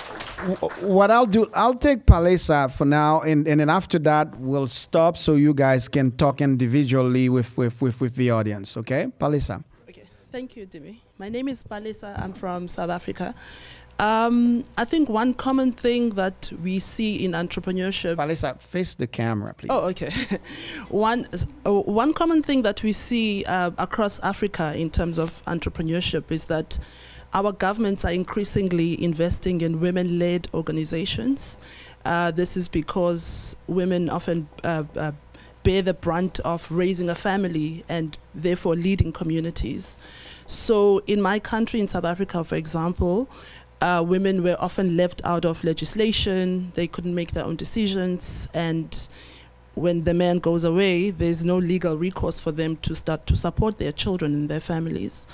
what I'll do, I'll take Palesa for now, and, and then after that, we'll stop so you guys can talk individually with, with, with, with the audience, okay? Palesa. Okay, thank you, Dimi. My name is Palesa. I'm from South Africa. Um, I think one common thing that we see in entrepreneurship... Palesa, face the camera, please. Oh, okay. one, uh, one common thing that we see uh, across Africa in terms of entrepreneurship is that our governments are increasingly investing in women-led organizations. Uh, this is because women often uh, uh, bear the brunt of raising a family and therefore leading communities. So in my country, in South Africa, for example, uh, women were often left out of legislation. They couldn't make their own decisions. And when the man goes away, there's no legal recourse for them to start to support their children and their families.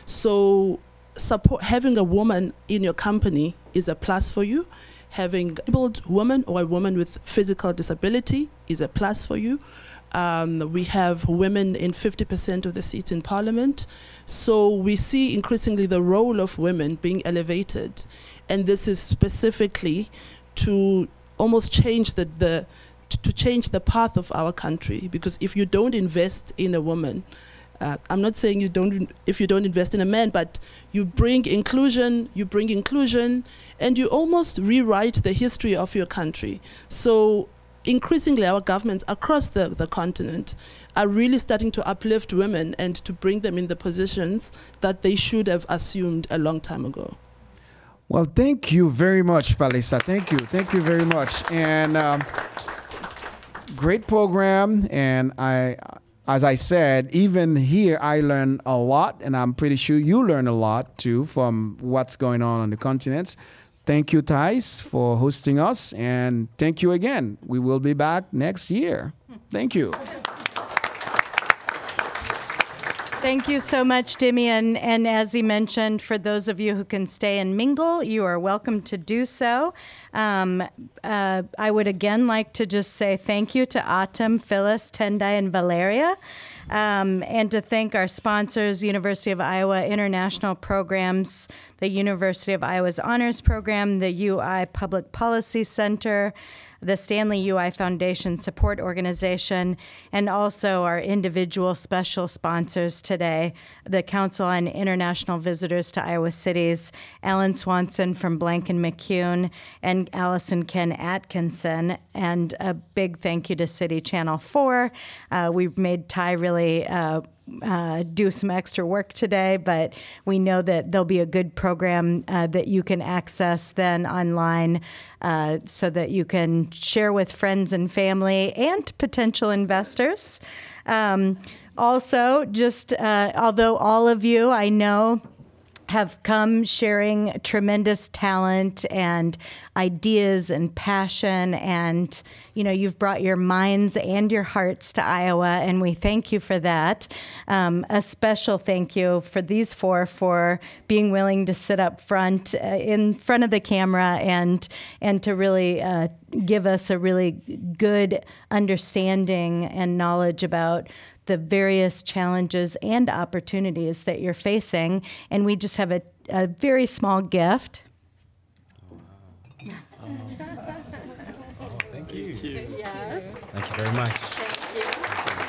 So Support, having a woman in your company is a plus for you. Having a disabled woman or a woman with physical disability is a plus for you. Um, we have women in fifty percent of the seats in parliament. So we see increasingly the role of women being elevated. And this is specifically to almost change the, the to change the path of our country. Because if you don't invest in a woman, Uh, I'm not saying you don't, if you don't invest in a man, but you bring inclusion, you bring inclusion, and you almost rewrite the history of your country. So increasingly our governments across the, the continent are really starting to uplift women and to bring them in the positions that they should have assumed a long time ago. Well, thank you very much, Palesa. Thank you. Thank you very much. And um, great program, and I... As I said, even here, I learn a lot, and I'm pretty sure you learn a lot, too, from what's going on on the continent. Thank you, Thais, for hosting us, and thank you again. We will be back next year. Thank you. Thank you so much, Dimi. And, and as he mentioned, for those of you who can stay and mingle, you are welcome to do so. Um, uh, I would again like to just say thank you to Atem, Phyllis, Tendai, and Valeria, um, and to thank our sponsors, University of Iowa International Programs, the University of Iowa's Honors Program, the U I Public Policy Center, the Stanley U I Foundation Support Organization, and also our individual special sponsors today, the Council on International Visitors to Iowa Cities, Alan Swanson from Blanken McCune, and Allison Ken Atkinson. And a big thank you to City Channel four. Uh, we've made Ty really uh, Uh, do some extra work today, but we know that there'll be a good program uh, that you can access then online uh, so that you can share with friends and family and potential investors. Um, also, just uh, although all of you, I know, have come sharing tremendous talent and ideas and passion, and you know, you've brought your minds and your hearts to Iowa, and we thank you for that. Um, a special thank you for these four for being willing to sit up front uh, in front of the camera and and to really uh, give us a really good understanding and knowledge about the various challenges and opportunities that you're facing. And we just have a, a very small gift. Oh, wow. oh. oh, thank you. Thank you. Yes. Thank you very much. Thank you.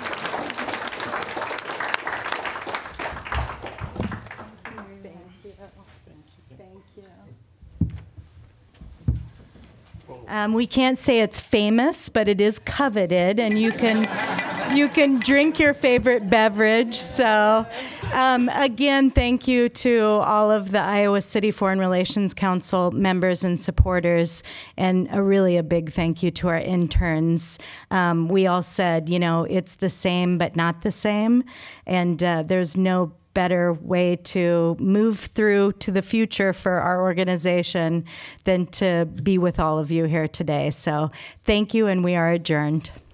Um, we can't say it's famous, but it is coveted, and you can you can drink your favorite beverage. So, um, again, thank you to all of the Iowa City Foreign Relations Council members and supporters, and a really a big thank you to our interns. Um, we all said, you know, it's the same but not the same, and uh, there's no better way to move through to the future for our organization than to be with all of you here today. So thank you, and we are adjourned.